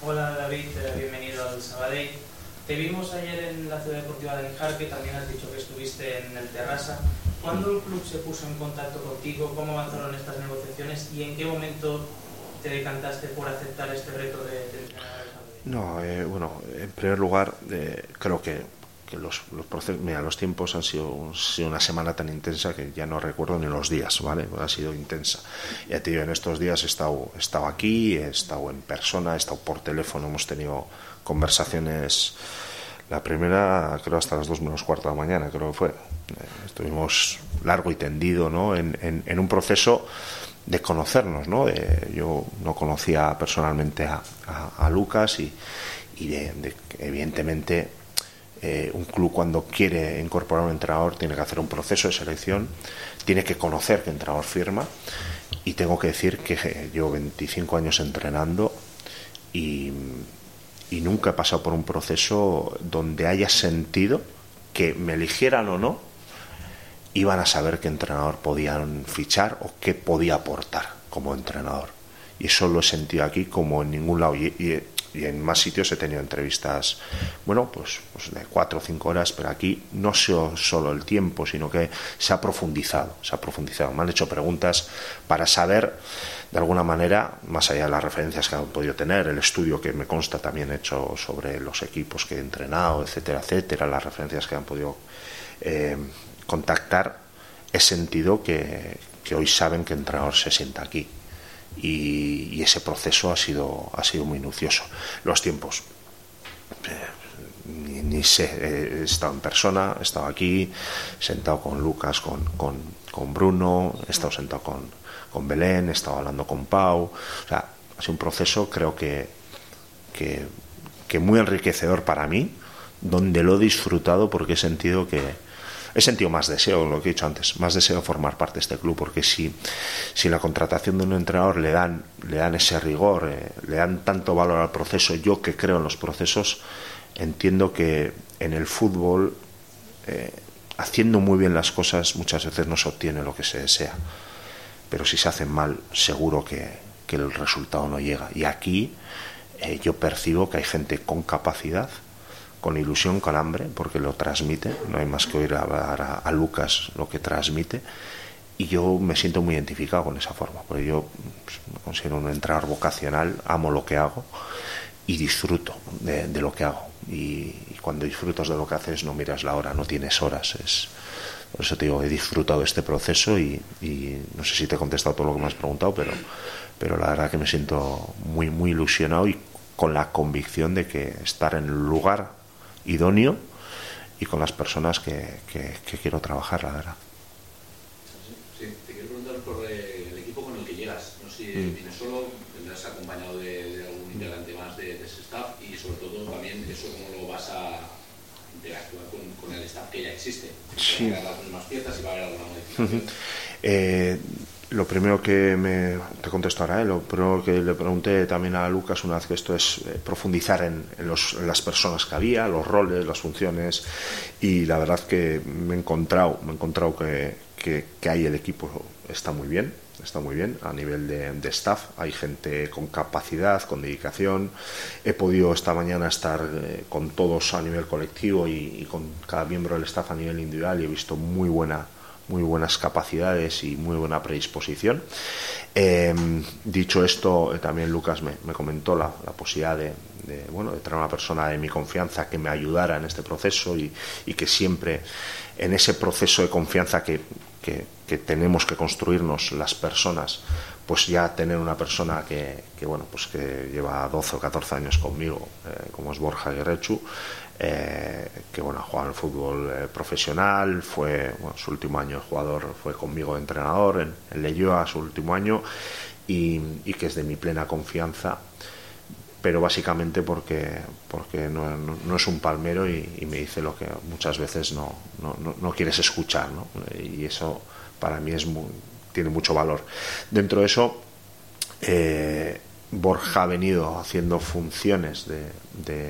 Hola David, bienvenido al Sabadell. Te vimos ayer en la Ciudad Deportiva de Níjar, que también has dicho que estuviste en el Terrassa. ¿Cuándo el club se puso en contacto contigo? ¿Cómo avanzaron estas negociaciones? ¿Y en qué momento te decantaste por aceptar este reto de, de entrenar al Sabadell? No, eh, bueno, en primer lugar, eh, creo que, que los, los procesos, mira, los tiempos han sido, sido una semana tan intensa que ya no recuerdo ni los días, ¿vale? Ha sido intensa. Ya te digo, en estos días he estado, he estado aquí, he estado en persona, he estado por teléfono, hemos tenido conversaciones. La primera, creo, hasta las dos menos cuarto de la mañana, creo que fue. Eh, estuvimos largo y tendido, ¿no? En, en, en un proceso de conocernos, ¿no? De, yo no conocía personalmente a, a, a Lucas y, y de, de, evidentemente, eh, un club cuando quiere incorporar a un entrenador tiene que hacer un proceso de selección, tiene que conocer qué entrenador firma, y tengo que decir que eh, llevo veinticinco años entrenando y... y nunca he pasado por un proceso donde haya sentido que me eligieran o no, iban a saber qué entrenador podían fichar o qué podía aportar como entrenador. Y eso lo he sentido aquí como en ningún lado. Y, y, y en más sitios he tenido entrevistas, bueno, pues, pues de cuatro o cinco horas, pero aquí no solo el tiempo, sino que se ha profundizado, se ha profundizado. Me han hecho preguntas para saber, de alguna manera, más allá de las referencias que han podido tener, el estudio que me consta también hecho sobre los equipos que he entrenado, etcétera, etcétera, las referencias que han podido eh, contactar, he sentido que, que hoy saben que el entrenador se sienta aquí. Y, y ese proceso ha sido, ha sido muy minucioso. Los tiempos, eh, ni, ni sé, he estado en persona, he estado aquí, sentado con Lucas, con, con, con Bruno, he estado sentado con, con Belén, he estado hablando con Pau. O sea, ha sido un proceso, creo que, que, que muy enriquecedor para mí, donde lo he disfrutado porque he sentido que he sentido más deseo, lo que he dicho antes, más deseo de formar parte de este club, porque si, si la contratación de un entrenador le dan, le dan ese rigor, eh, le dan tanto valor al proceso, yo que creo en los procesos, entiendo que en el fútbol, eh, haciendo muy bien las cosas, muchas veces no se obtiene lo que se desea, pero si se hacen mal, seguro que, que el resultado no llega. Y aquí eh, yo percibo que hay gente con capacidad, con ilusión, con hambre, porque lo transmite, no hay más que oír hablar a, a Lucas lo que transmite, y yo me siento muy identificado con esa forma, porque yo pues, me considero un entrenador vocacional, amo lo que hago y disfruto de, de lo que hago, y, y cuando disfrutas de lo que haces no miras la hora, no tienes horas, es, por eso te digo, he disfrutado de este proceso y, y no sé si te he contestado todo lo que me has preguntado, pero, pero la verdad que me siento muy, muy ilusionado y con la convicción de que estar en el lugar idóneo y con las personas que, que, que quiero trabajar, la verdad. Sí, te quiero preguntar por eh, el equipo con el que llegas. No sé si mm. vienes solo, tendrás acompañado de, de algún integrante más de, de ese staff, y sobre todo también eso, cómo lo vas a interactuar con, con el staff que ya existe. Sí. ¿Va a haber las mismas piezas y va a haber alguna modificación? Uh-huh. eh, Lo primero que me te contesto ahora, ¿eh? Lo primero que le pregunté también a Lucas una vez que esto es eh, profundizar en, en, los, en las personas que había, los roles, las funciones, y la verdad que me he encontrado, me he encontrado que, que, que ahí el equipo está muy bien, está muy bien a nivel de, de staff, hay gente con capacidad, con dedicación. He podido esta mañana estar eh, con todos a nivel colectivo y, y con cada miembro del staff a nivel individual, y he visto muy buena muy buenas capacidades y muy buena predisposición. Eh, dicho esto, eh, también Lucas me, me comentó la, la posibilidad de, de, bueno, de tener una persona de mi confianza que me ayudara en este proceso, y, y que siempre en ese proceso de confianza que, que, que tenemos que construirnos las personas, pues ya tener una persona que, que bueno, pues que lleva doce o catorce años conmigo, eh, como es Borja Guerrechu, eh, que bueno, ha jugado en el fútbol eh, profesional, fue bueno, su último año de jugador fue conmigo de entrenador en, en Leyoa, su último año, y, y que es de mi plena confianza, pero básicamente porque porque no, no, no es un palmero y, y me dice lo que muchas veces no, no, no, no quieres escuchar, ¿no? Y eso para mí es muy, tiene mucho valor. Dentro de eso, eh, Borja ha venido haciendo funciones de, de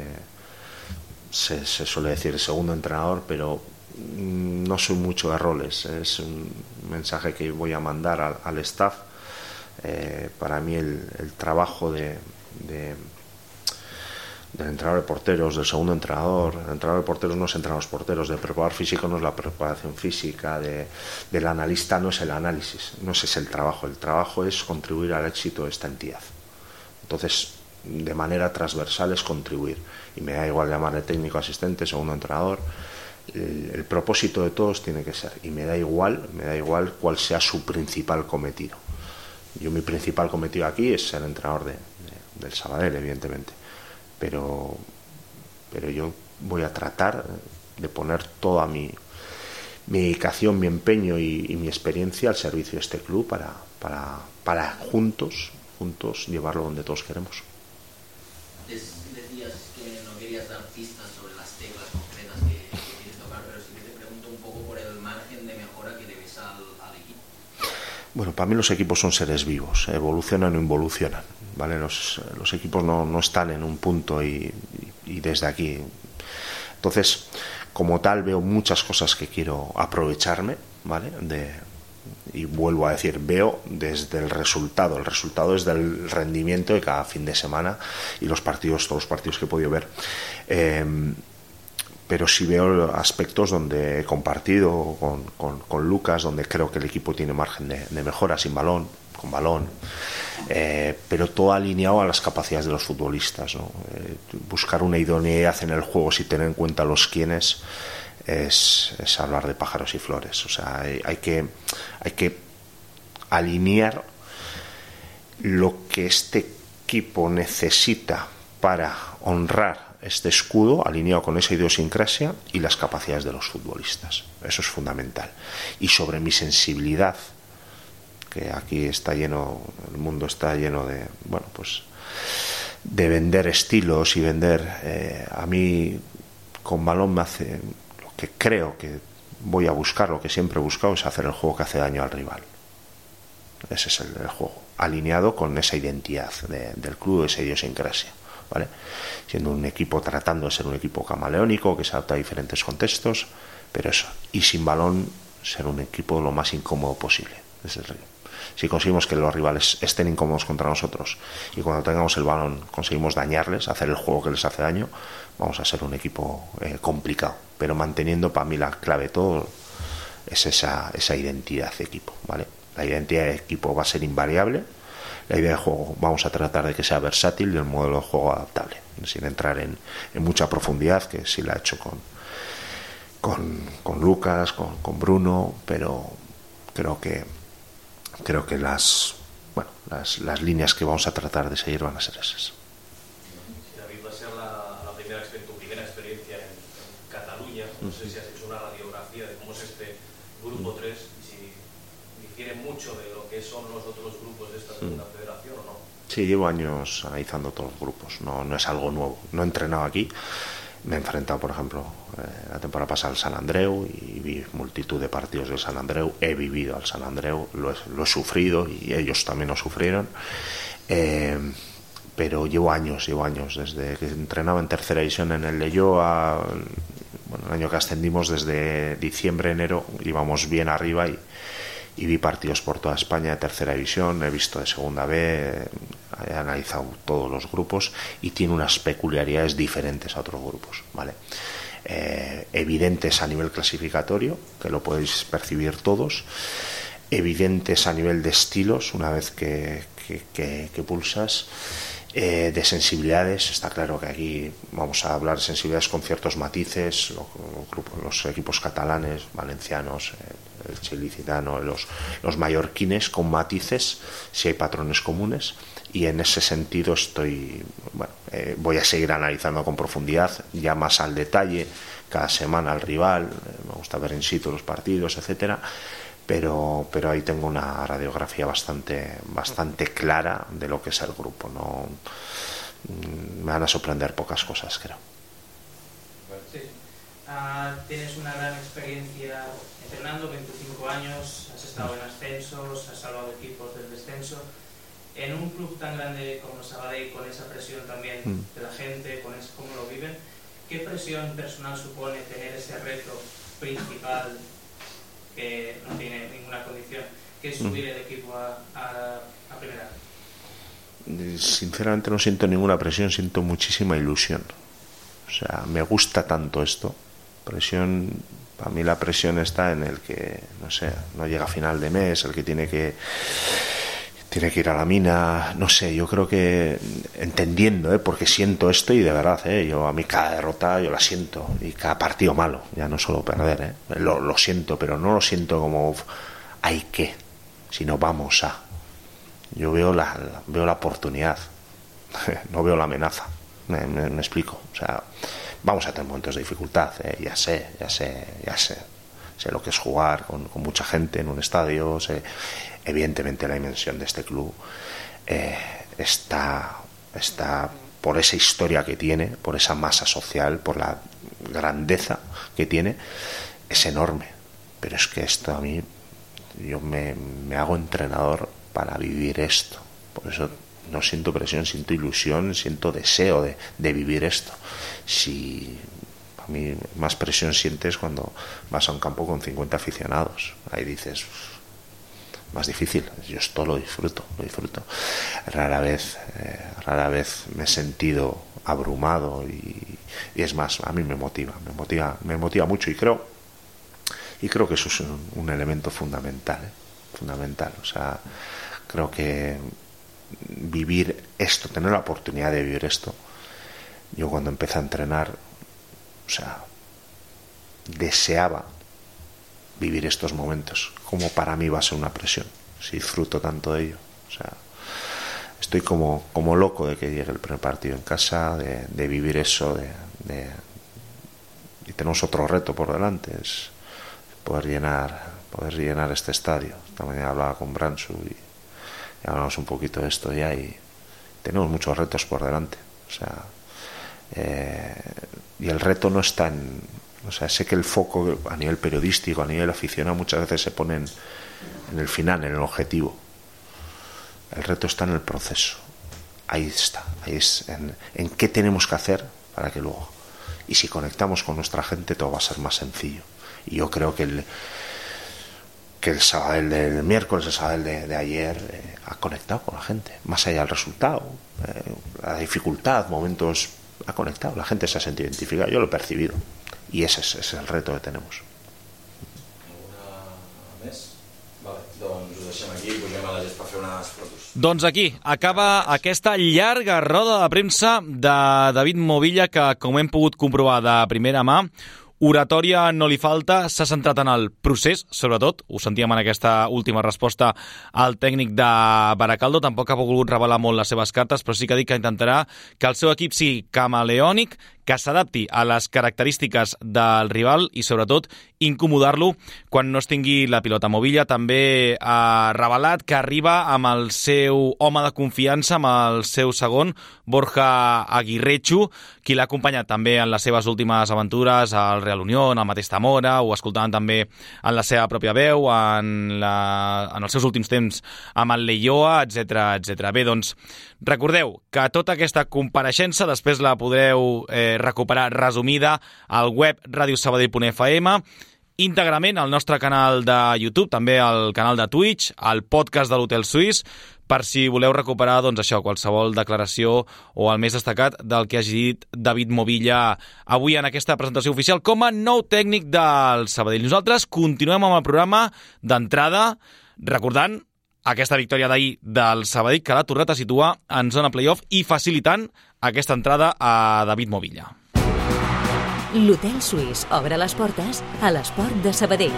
se, se suele decir segundo entrenador, pero no soy mucho de roles, es un mensaje que voy a mandar al, al staff. Eh, para mí el, el trabajo de, de del entrenador de porteros, del segundo entrenador. El entrenador de porteros no es entrenar los porteros, de preparar físico no es la preparación física, de, del analista no es el análisis, no ese es el trabajo. El trabajo es contribuir al éxito de esta entidad. Entonces, de manera transversal es contribuir. Y me da igual llamarle técnico, asistente, segundo entrenador. El, el propósito de todos tiene que ser, y me da igual, me da igual cuál sea su principal cometido. Yo mi principal cometido aquí es ser entrenador de, de, del Sabadell, evidentemente. Pero, pero yo voy a tratar de poner toda mi, mi dedicación, mi empeño y, y mi experiencia al servicio de este club para, para, para juntos, juntos llevarlo donde todos queremos. Decías que no querías dar pistas sobre las teclas concretas que, que quieres tocar, pero sí que te pregunto un poco por el margen de mejora que le ves al, al equipo. Bueno, para mí los equipos son seres vivos, evolucionan o involucionan, ¿vale? Los, los equipos no, no están en un punto y, y, y desde aquí. Entonces, como tal, veo muchas cosas que quiero aprovecharme, ¿vale? De, y vuelvo a decir, veo desde el resultado. El resultado es del rendimiento de cada fin de semana y los partidos, todos los partidos que he podido ver. Eh, pero sí veo aspectos donde he compartido con, con, con Lucas, donde creo que el equipo tiene margen de, de mejora sin balón, con balón, eh, pero todo alineado a las capacidades de los futbolistas, ¿no? Eh, buscar una idoneidad en el juego sin tener en cuenta los quiénes es, es hablar de pájaros y flores. O sea, hay, hay que hay que alinear lo que este equipo necesita para honrar este escudo, alineado con esa idiosincrasia y las capacidades de los futbolistas. Eso es fundamental. Y sobre mi sensibilidad, que aquí está lleno, el mundo está lleno de, bueno, pues de vender estilos y vender, eh, a mí con balón me hace, lo que creo que voy a buscar, lo que siempre he buscado es hacer el juego que hace daño al rival. Ese es el, el juego, alineado con esa identidad de, del club, esa idiosincrasia, ¿vale? Siendo un equipo, tratando de ser un equipo camaleónico que se adapta a diferentes contextos, pero eso, y sin balón ser un equipo lo más incómodo posible. Ese es el, si conseguimos que los rivales estén incómodos contra nosotros y cuando tengamos el balón conseguimos dañarles, hacer el juego que les hace daño, vamos a ser un equipo eh, complicado, pero manteniendo, para mí la clave de todo es esa, esa identidad de equipo, ¿vale? La identidad de equipo va a ser invariable. La idea de juego vamos a tratar de que sea versátil y el modelo de juego adaptable, sin entrar en, en mucha profundidad, que sí la he hecho con, con, con Lucas, con, con Bruno, pero creo que creo que las, bueno, las, las líneas que vamos a tratar de seguir van a ser esas. Si David, va a ser la, la primera, tu primera experiencia en, en Cataluña, no sé si has hecho una radiografía de cómo es este grupo tres y si difiere mucho de lo que son los otros grupos de esta segunda mm. federación o no. Sí, llevo años analizando todos los grupos, no, no es algo nuevo. No he entrenado aquí, me he enfrentado, por ejemplo, eh, la temporada pasada al San Andreu y vi multitud de partidos del San Andreu, he vivido al San Andreu, lo he, lo he sufrido y ellos también lo sufrieron, eh, pero llevo años, llevo años, desde que entrenaba en tercera división en el Leyoa, bueno, el año que ascendimos, desde diciembre, enero, íbamos bien arriba y y vi partidos por toda España de tercera división, he visto de segunda B, he analizado todos los grupos y tiene unas peculiaridades diferentes a otros grupos, ¿vale? Eh, evidentes a nivel clasificatorio, que lo podéis percibir todos, evidentes a nivel de estilos, una vez que, que, que, que pulsas, eh, de sensibilidades. Está claro que aquí vamos a hablar de sensibilidades con ciertos matices, los, los, grupos, los equipos catalanes, valencianos, eh, el chilicitano, los, los mallorquines con matices, si hay patrones comunes, y en ese sentido estoy, bueno, eh, voy a seguir analizando con profundidad, ya más al detalle, cada semana al rival, eh, me gusta ver in situ los partidos, etcétera, pero, pero ahí tengo una radiografía bastante, bastante clara de lo que es el grupo. No, me van a sorprender pocas cosas, creo. Sí. Uh, tienes una gran experiencia entrenando, veinticinco años, has estado en ascensos, has salvado equipos del descenso. En un club tan grande como Sabadell, con esa presión también mm. de la gente, con eso, cómo lo viven, ¿qué presión personal supone tener ese reto principal que no tiene ninguna condición, que es subir mm. el equipo a, a, a primera? sinceramente no siento ninguna presión, siento muchísima ilusión. O sea, me gusta tanto esto. Presión, para mí la presión está en el que, no sé, no llega a final de mes, el que tiene que tiene que ir a la mina, no sé, yo creo que entendiendo, ¿eh? Porque siento esto y de verdad, ¿eh? Yo a mí cada derrota yo la siento y cada partido malo, ya no solo perder, ¿eh? Lo, lo siento, pero no lo siento como uf, hay que, sino vamos a. Yo veo la, la veo la oportunidad, no veo la amenaza, me, me, me explico, o sea, vamos a tener momentos de dificultad, ¿eh? ya sé, ya sé, ya sé, sé lo que es jugar con, con mucha gente en un estadio, sé. Evidentemente la dimensión de este club eh, está, está por esa historia que tiene, por esa masa social, por la grandeza que tiene, es enorme. Pero es que esto a mí, yo me, me hago entrenador para vivir esto. Por eso no siento presión, siento ilusión, siento deseo de, de vivir esto. Si a mí más presión sientes cuando vas a un campo con cincuenta aficionados. Ahí dices, más difícil. Yo esto lo disfruto, lo disfruto. Rara vez, eh, rara vez me he sentido abrumado y, y es más, a mí me motiva, me motiva, me motiva mucho y creo, y creo que eso es un, un elemento fundamental, ¿eh? fundamental. O sea, creo que vivir esto, tener la oportunidad de vivir esto. Yo cuando empecé a entrenar, o sea, deseaba vivir estos momentos, como para mí va a ser una presión, si disfruto tanto de ello. O sea, estoy como, como loco de que llegue el primer partido en casa, de, de vivir eso, de, de, y tenemos otro reto por delante, es poder llenar, poder llenar este estadio. Esta mañana hablaba con Bransu y, y hablamos un poquito de esto ya, y tenemos muchos retos por delante. O sea, eh, y el reto no está en, o sea, sé que el foco a nivel periodístico, a nivel aficionado, muchas veces se pone en, en el final, en el objetivo. El reto está en el proceso. Ahí está, ahí es en, en qué tenemos que hacer para que luego, y si conectamos con nuestra gente, todo va a ser más sencillo. Y yo creo que el que el sábado del miércoles, el sábado de, de ayer eh, ha conectado con la gente, más allá del resultado, eh, la dificultad, momentos, ha conectado, la gente se ha sentido identificada, yo lo he percibido. I ese és, és el reto que tenemos. Alguna més? Vale, doncs ho deixem aquí i pugem a la gest per fer unes fotos. Doncs aquí acaba aquesta llarga roda de premsa de David Movilla que, com hem pogut comprovar de primera mà, oratòria no li falta, s'ha centrat en el procés, sobretot, ho sentíem en aquesta última resposta al tècnic de Baracaldo, tampoc ha volgut revelar molt les seves cartes, però sí que ha dit que intentarà que el seu equip sigui camaleònic, que s'adapti a les característiques del rival i, sobretot, incomodar-lo quan no es tingui la pilota. Movilla també ha revelat que arriba amb el seu home de confiança, amb el seu segon, Borja Aguirrechu, qui l'ha acompanyat també en les seves últimes aventures al Real Unión, al mateix Zamora, ho escoltaven també en la seva pròpia veu, en, la, en els seus últims temps amb el Leioa, etcètera, etcètera. Bé, doncs, recordeu que tota aquesta compareixença després la podreu eh, recuperar resumida al web radio sabadell punt f m, íntegrament al nostre canal de YouTube, també al canal de Twitch, al podcast de l'Hotel Suís, per si voleu recuperar, doncs això, qualsevol declaració o el més destacat del que hagi dit David Movilla avui en aquesta presentació oficial com a nou tècnic del Sabadell. Nosaltres continuem amb el programa d'entrada, recordant aquesta victòria d'ahir del Sabadell que l'ha tornat a situar en zona playoff i facilitant aquesta entrada a David Movilla. L'Hotel Suís obre les portes a l'esport de Sabadell.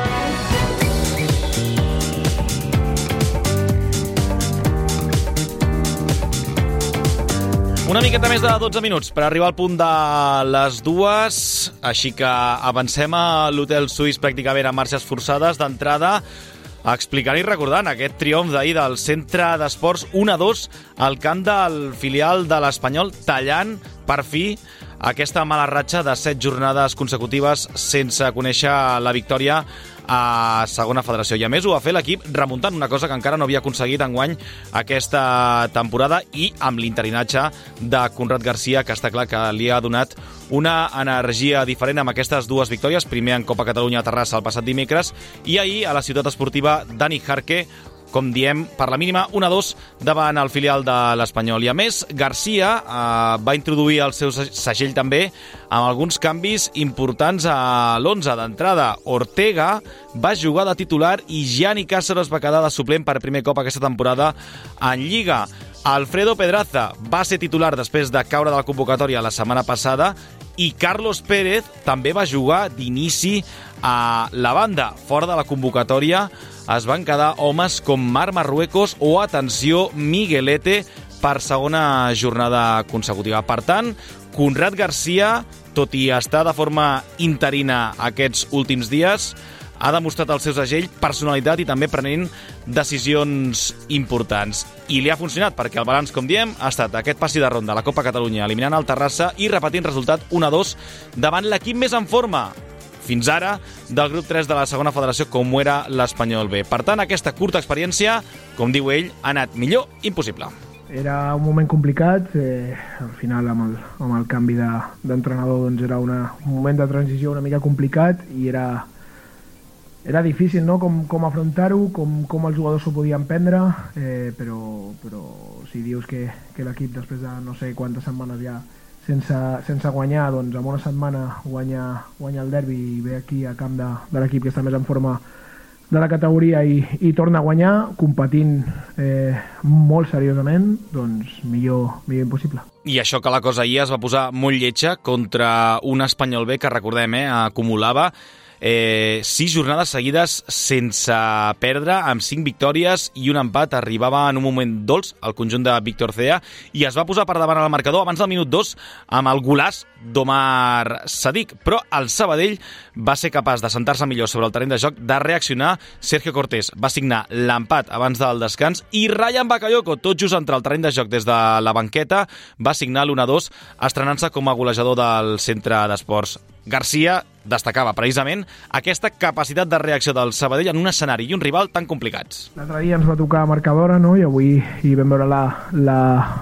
Una miqueta més de dotze minuts per arribar al punt de les dues, així que avancem a l'Hotel Suís pràcticament a marxes forçades d'entrada, explicant i recordant aquest triomf d'ahir del Centre d'Esports un a dos al camp del filial de l'Espanyol, tallant per fi aquesta mala ratxa de set jornades consecutives sense conèixer la victòria a segona federació. I a més ho va fer l'equip remuntant una cosa que encara no havia aconseguit enguany aquesta temporada i amb l'interinatge de Conrad Garcia, que està clar que li ha donat una energia diferent amb aquestes dues victòries, primer en Copa Catalunya a Terrassa el passat dimecres i ahir a la ciutat esportiva Dani Jarque, com diem, per la mínima un a dos davant el filial de l'Espanyol. I a més, Garcia eh, va introduir el seu segell també amb alguns canvis importants a l'onze d'entrada. Ortega va jugar de titular i Gianni Cáceres va quedar de suplent per primer cop aquesta temporada en Lliga. Alfredo Pedraza va ser titular després de caure de la convocatòria la setmana passada i Carlos Pérez també va jugar d'inici a la banda. Fora de la convocatòria es van quedar homes com Marc Marruecos o, atenció, Miguelete per segona jornada consecutiva. Per tant, Conrad Garcia, tot i estar de forma interina aquests últims dies, ha demostrat el seu segell, personalitat i també prenent decisions importants. I li ha funcionat, perquè el balanç, com diem, ha estat aquest passi de ronda a la Copa Catalunya, eliminant el Terrassa i repetint resultat un a dos davant l'equip més en forma, fins ara, del grup tres de la segona federació, com ho era l'Espanyol B. Per tant, aquesta curta experiència, com diu ell, ha anat millor impossible. Era un moment complicat, eh, al final amb el, amb el canvi de, d'entrenador doncs era una, un moment de transició una mica complicat i era, era difícil, no?, com, com afrontar-ho, com, com els jugadors s'ho podien prendre, eh, però, però si dius que, que l'equip després de no sé quantes setmanes ja sense, sense guanyar, doncs en una setmana guanya, guanya el derbi i ve aquí a camp de, de l'equip que està més en forma de la categoria i, i torna a guanyar, competint eh, molt seriosament, doncs millor, millor impossible. I això que la cosa ahir es va posar molt lletja contra un Espanyol B que, recordem, eh, acumulava eh, sis jornades seguides sense perdre, amb cinc victòries i un empat. Arribava en un moment dolç al conjunt de Víctor Cea i es va posar per davant al marcador abans del minut dos amb el golaç d'Omar Sadik, però el Sabadell va ser capaç de sentar-se millor sobre el terreny de joc, de reaccionar. Sergio Cortés va signar l'empat abans del descans i Ryan Bakayoko, tot just entre el terreny de joc des de la banqueta, va signar l'un a dos, estrenant-se com a golejador del centre d'esports. Garcia destacava precisament aquesta capacitat de reacció del Sabadell en un escenari i un rival tan complicats. L'altre dia ens va tocar marcadora, no?, i avui hi vam veure la, la,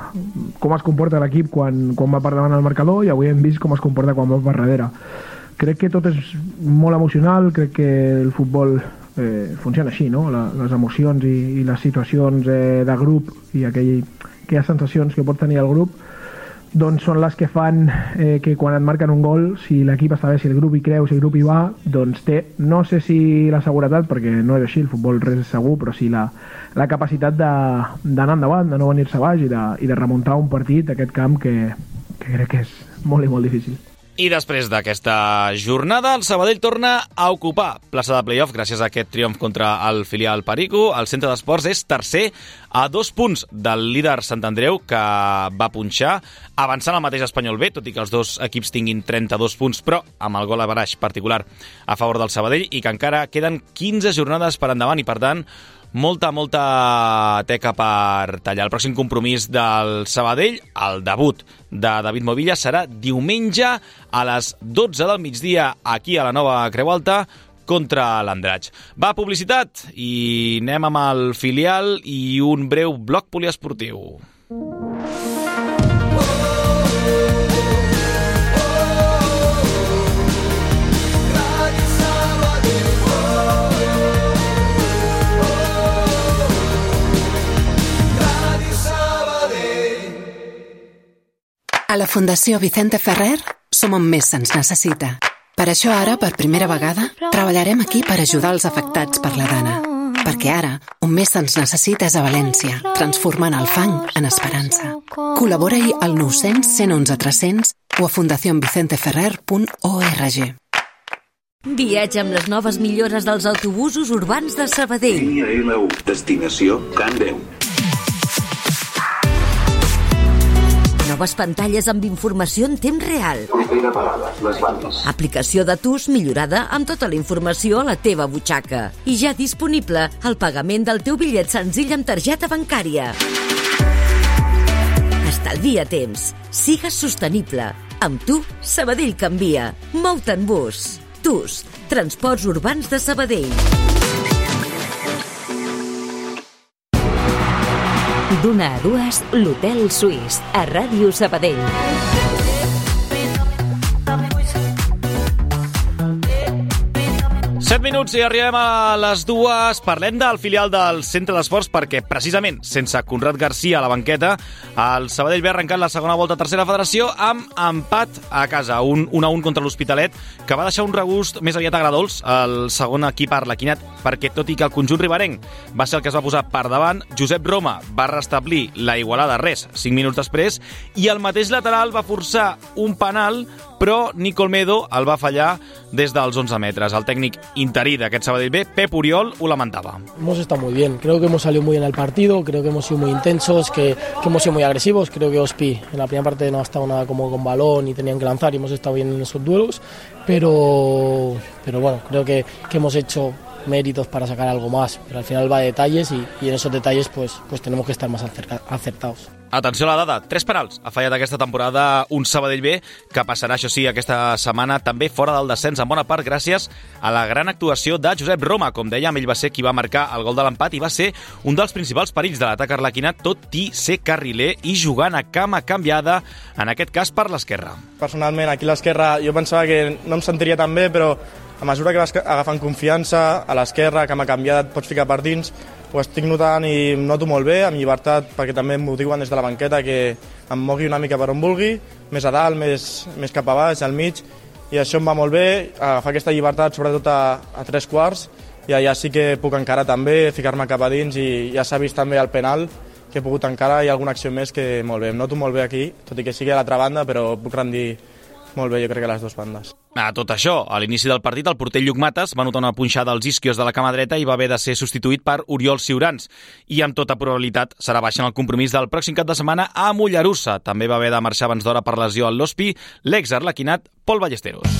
com es comporta l'equip quan, quan va per davant el marcador i avui hem vist com es comporta quan va per darrere. Crec que tot és molt emocional, crec que el futbol eh, funciona així, no?, la, les emocions i, i les situacions eh, de grup i aquell, aquelles sensacions que pot tenir el grup doncs són les que fan eh, que quan et marquen un gol, si l'equip està bé, si el grup hi creu, si el grup hi va, doncs té, no sé si la seguretat, perquè no és així, el futbol res és segur, però sí la, la capacitat de, d'anar endavant, de no venir-se baix i de, i de remuntar un partit d'aquest camp que, que crec que és molt i molt difícil. I després d'aquesta jornada, el Sabadell torna a ocupar plaça de play-off gràcies a aquest triomf contra el filial Perico. El centre d'esports és tercer a dos punts del líder Sant Andreu, que va punxar, avançant el mateix Espanyol B, tot i que els dos equips tinguin trenta-dos punts, però amb el gol a baraix particular a favor del Sabadell, i que encara queden quinze jornades per endavant, i per tant molta, molta teca per tallar. El pròxim compromís del Sabadell, el debut de David Movilla, serà diumenge a les dotze del migdia aquí a la Nova Creu Alta contra l'Andratx. Va, publicitat, i anem amb el filial i un breu bloc poliesportiu. A la Fundació Vicente Ferrer som on més se'ns necessita. Per això ara, per primera vegada, treballarem aquí per ajudar els afectats per la dana. Perquè ara, on més se'ns necessita és a València, transformant el fang en esperança. Col·labora-hi al nou cents, cent onze, tres cents o a fundación vicente ferrer punt org. Viatja amb les noves millores dels autobusos urbans de Sabadell. Línia L u, destinació Can Deu. Noves pantalles amb informació en temps real. Propera parada, les bandes. Aplicació de T U S millorada amb tota la informació a la teva butxaca. I ja disponible el pagament del teu bitllet senzill amb targeta bancària. Estalvia temps. Sigues sostenible. Amb tu, Sabadell canvia. Mou-te en bus. T U S, Transports Urbans de Sabadell. D'una a dues, l'Hotel Suís, a Ràdio Sabadell. set minuts minuts i arribem a les dues. Parlem del filial del Centre d'Esports perquè, precisament, sense Conrad Garcia a la banqueta, el Sabadell ve arrencant la segona volta a tercera federació amb empat a casa, un un a un contra l'Hospitalet, que va deixar un regust més aviat agradols al segon equip arlequinat, perquè tot i que el conjunt riberenc va ser el que es va posar per davant, Josep Roma va restablir la igualada res cinc minuts després i el mateix lateral va forçar un penal, però Nico Olmedo el va fallar des dels onze metres. El tècnic interí d'aquest Sabadell B, Pep Oriol, ho lamentava. Hemos estado muy bien, creo que hemos salido muy bien al partido, creo que hemos sido muy intensos, que, que hemos sido muy agresivos, creo que Ospi en la primera parte no ha estado nada como con balón y tenían que lanzar y hemos estado bien en esos duelos, pero, pero bueno, creo que, que hemos hecho méritos para sacar algo más, pero al final va de detalles y, y en esos detalles pues, pues tenemos que estar más acerca, acertados. Atenció a la dada, tres penals ha fallat aquesta temporada un Sabadell B, que passarà, això sí, aquesta setmana també fora del descens, en bona part gràcies a la gran actuació de Josep Roma. Com dèiem, ell va ser qui va marcar el gol de l'empat i va ser un dels principals perills de l'atac arlequinat, tot i ser carriler i jugant a cama canviada, en aquest cas per l'esquerra. Personalment, aquí a l'esquerra jo pensava que no em sentiria tan bé, però a mesura que vas agafant confiança, a l'esquerra, cama canviada, et pots ficar per dins, ho estic notant i em noto molt bé, amb llibertat, perquè també m'ho diuen des de la banqueta, que em mogui una mica per on vulgui, més a dalt, més, més cap a baix, al mig, i això em va molt bé, agafar aquesta llibertat sobretot a, a tres quarts, i allà sí que puc encarar també, ficar-me cap a dins, i ja s'ha vist també el penal, que he pogut encarar, i alguna acció més que molt bé. Em noto molt bé aquí, tot i que sigui a l'altra banda, però puc rendir molt bé, jo crec que a les dues bandes. A tot això, a l'inici del partit, el porter Lluc Mates va notar una punxada als isquios de la cama dreta i va haver de ser substituït per Oriol Ciurans. I amb tota probabilitat serà baixa en el compromís del pròxim cap de setmana a Mollerussa. També va haver de marxar abans d'hora per lesió al Lospi l'ex-arlequinat Pol Ballesteros.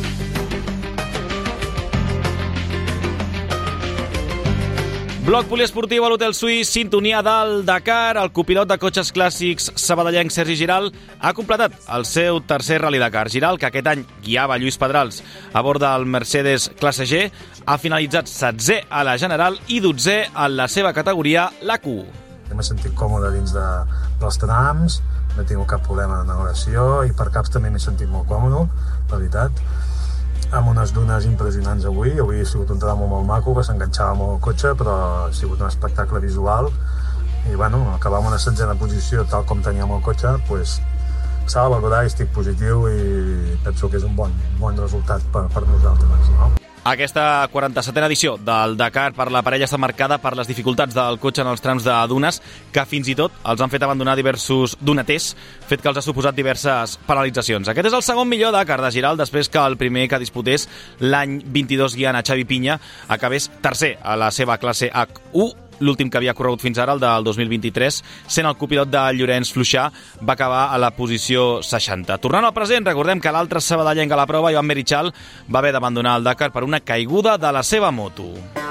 Bloc poliesportiu a l'Hotel Suís, sintonia del Dakar. El copilot de cotxes clàssics sabadellenc Sergi Giral ha completat el seu tercer Rally Dakar. Giral, que aquest any guiava Lluís Pedrals a bord del Mercedes classe G, ha finalitzat setzè a la general i dotzè en la seva categoria, la Q. M'he sentit còmode dins de, dels trams, no he tingut cap problema de navegació i per caps també m'he sentit molt còmode, la veritat. Amb unes dunes impressionants avui. Avui ha sigut un tram molt maco, que s'enganxava molt el cotxe, però ha sigut un espectacle visual. I bueno, acabar amb una setzena posició tal com teníem el cotxe, pues, s'ha de valorar i estic positiu i penso que és un bon, bon resultat per, per nosaltres, no? Aquesta quaranta-setena edició del Dakar per la parella està marcada per les dificultats del cotxe en els trams de dunes, que fins i tot els han fet abandonar diversos donaters, fet que els ha suposat diverses penalitzacions. Aquest és el segon millor Dakar de Giral, després que el primer que disputés l'any vint-i-dos guiant a Xavi Pinya acabés tercer a la seva classe H u. L'últim que havia corregut fins ara, el del dos mil vint-i-tres, sent el copilot de Llorenç Fluixà, va acabar a la posició seixanta. Tornant al present, recordem que l'altre sabadellenc a la prova, Joan Merichal, va haver d'abandonar el Dakar per una caiguda de la seva moto.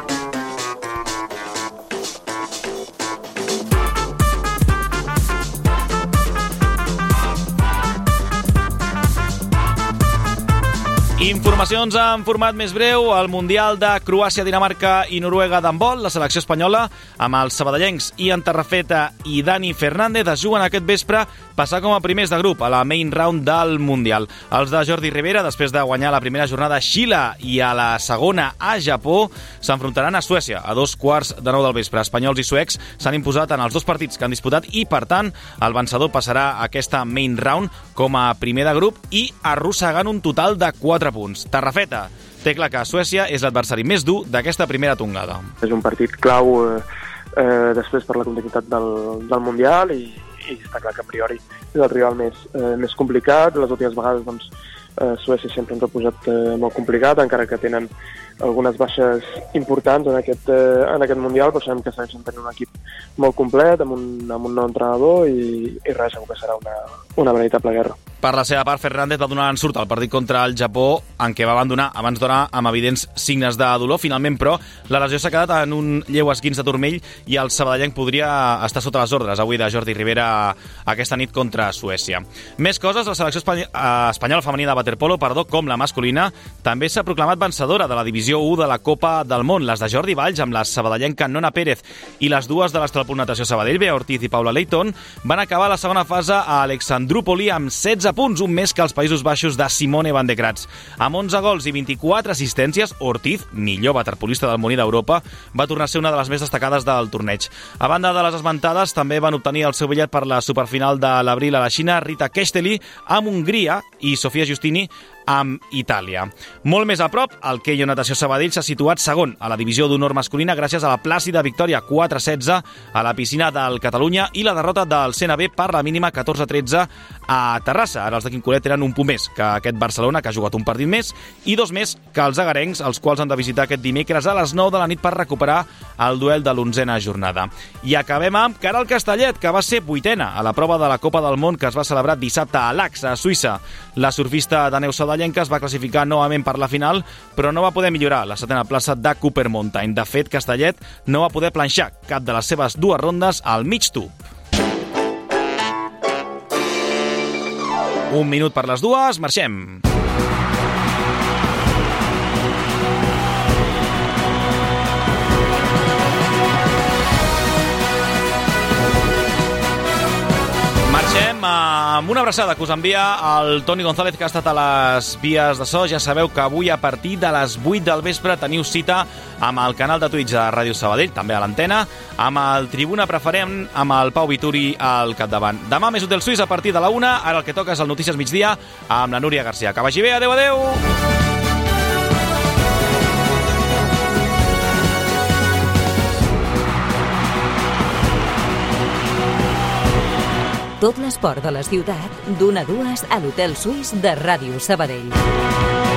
Informacions en format més breu. El Mundial de Croàcia, Dinamarca i Noruega d'handbol. La selecció espanyola, amb els sabadellencs Ian Tarrafeta i Dani Fernández, es juguen aquest vespre passar com a primers de grup a la main round del Mundial. Els de Jordi Rivera, després de guanyar la primera jornada a Xile i a la segona a Japó, s'enfrontaran a Suècia a dos quarts de nou del vespre. Espanyols i suecs s'han imposat en els dos partits que han disputat i, per tant, el vencedor passarà a aquesta main round com a primer de grup i arrossegant un total de quatre punts. Tarrafeta té clar que Suècia és l'adversari més dur d'aquesta primera tongada. És un partit clau eh, eh, després per la complexitat del, del Mundial i, i està clar que a priori és el rival més, eh, més complicat. Les últimes vegades doncs, eh, Suècia sempre ens ha posat eh, molt complicat, encara que tenen algunes baixes importants en aquest, eh, en aquest Mundial, però sabem que segueixen tenint un equip molt complet, amb un, amb un nou entrenador i, i res, segur que serà una, una veritable guerra. Per la seva part, Fernández va donar ensurt al partit contra el Japó, en què va abandonar abans d'hora amb evidents signes de dolor. Finalment, però, la lesió s'ha quedat en un lleu esquinç de turmell i el sabadellenc podria estar sota les ordres avui de Jordi Rivera aquesta nit contra Suècia. Més coses, la selecció espanyola femenina de waterpolo, perdó, com la masculina, també s'ha proclamat vencedora de la divisió u de la Copa del Món. Les de Jordi Valls, amb la sabadellenca Nona Pérez, i les dues de l'Estelpol Natació Sabadell, Bea Ortiz i Paula Leighton, van acabar la segona fase a Alexandrúpoli amb setze tretze punts, un més que els Països Baixos de Simone van de Kratz. Amb onze gols i vint-i-quatre assistències, Ortiz, millor waterpolista del Molí d'Europa, va tornar a ser una de les més destacades del torneig. A banda de les esmentades, també van obtenir el seu bitllet per la superfinal de l'abril a la Xina Rita Kesteli amb Hongria i Sofia Giustini amb Itàlia. Molt més a prop, el Keio Natació Sabadell s'ha situat segon a la divisió d'honor masculina gràcies a la plàcida victòria quatre a setze a la piscina del Catalunya i la derrota del C N B per la mínima catorze a tretze a Terrassa. Ara els de Quim Colet tenen un punt més que aquest Barcelona, que ha jugat un partit més, i dos més que els agarencs, els quals han de visitar aquest dimecres a les nou de la nit per recuperar el duel de l'onzena jornada. I acabem amb Caral Castellet, que va ser vuitena a la prova de la Copa del Món que es va celebrar dissabte a Lax, a Suïssa. La surfista de neu saudellenca es va classificar novament per la final, però no va poder millorar la setena plaça de Cooper Mountain. De fet, Castellet no va poder planxar cap de les seves dues rondes al mig tub. Un minut per les dues, marxem. Marxem amb una abraçada que us envia el Toni González, que ha estat a les vies de so. Ja sabeu que avui a partir de les vuit del vespre teniu cita amb el canal de Twitch de Ràdio Sabadell, també a l'antena, amb el Tribuna Preferent, amb el Pau Vituri al capdavant. Demà més Hotel Suís a partir de la una. Ara el que toca és el Notícies Migdia amb la Núria Garcia. Que vagi bé, adeu, adeu! Tot l'esport de la ciutat, d'una a dues a l'Hotel Suís de Ràdio Sabadell.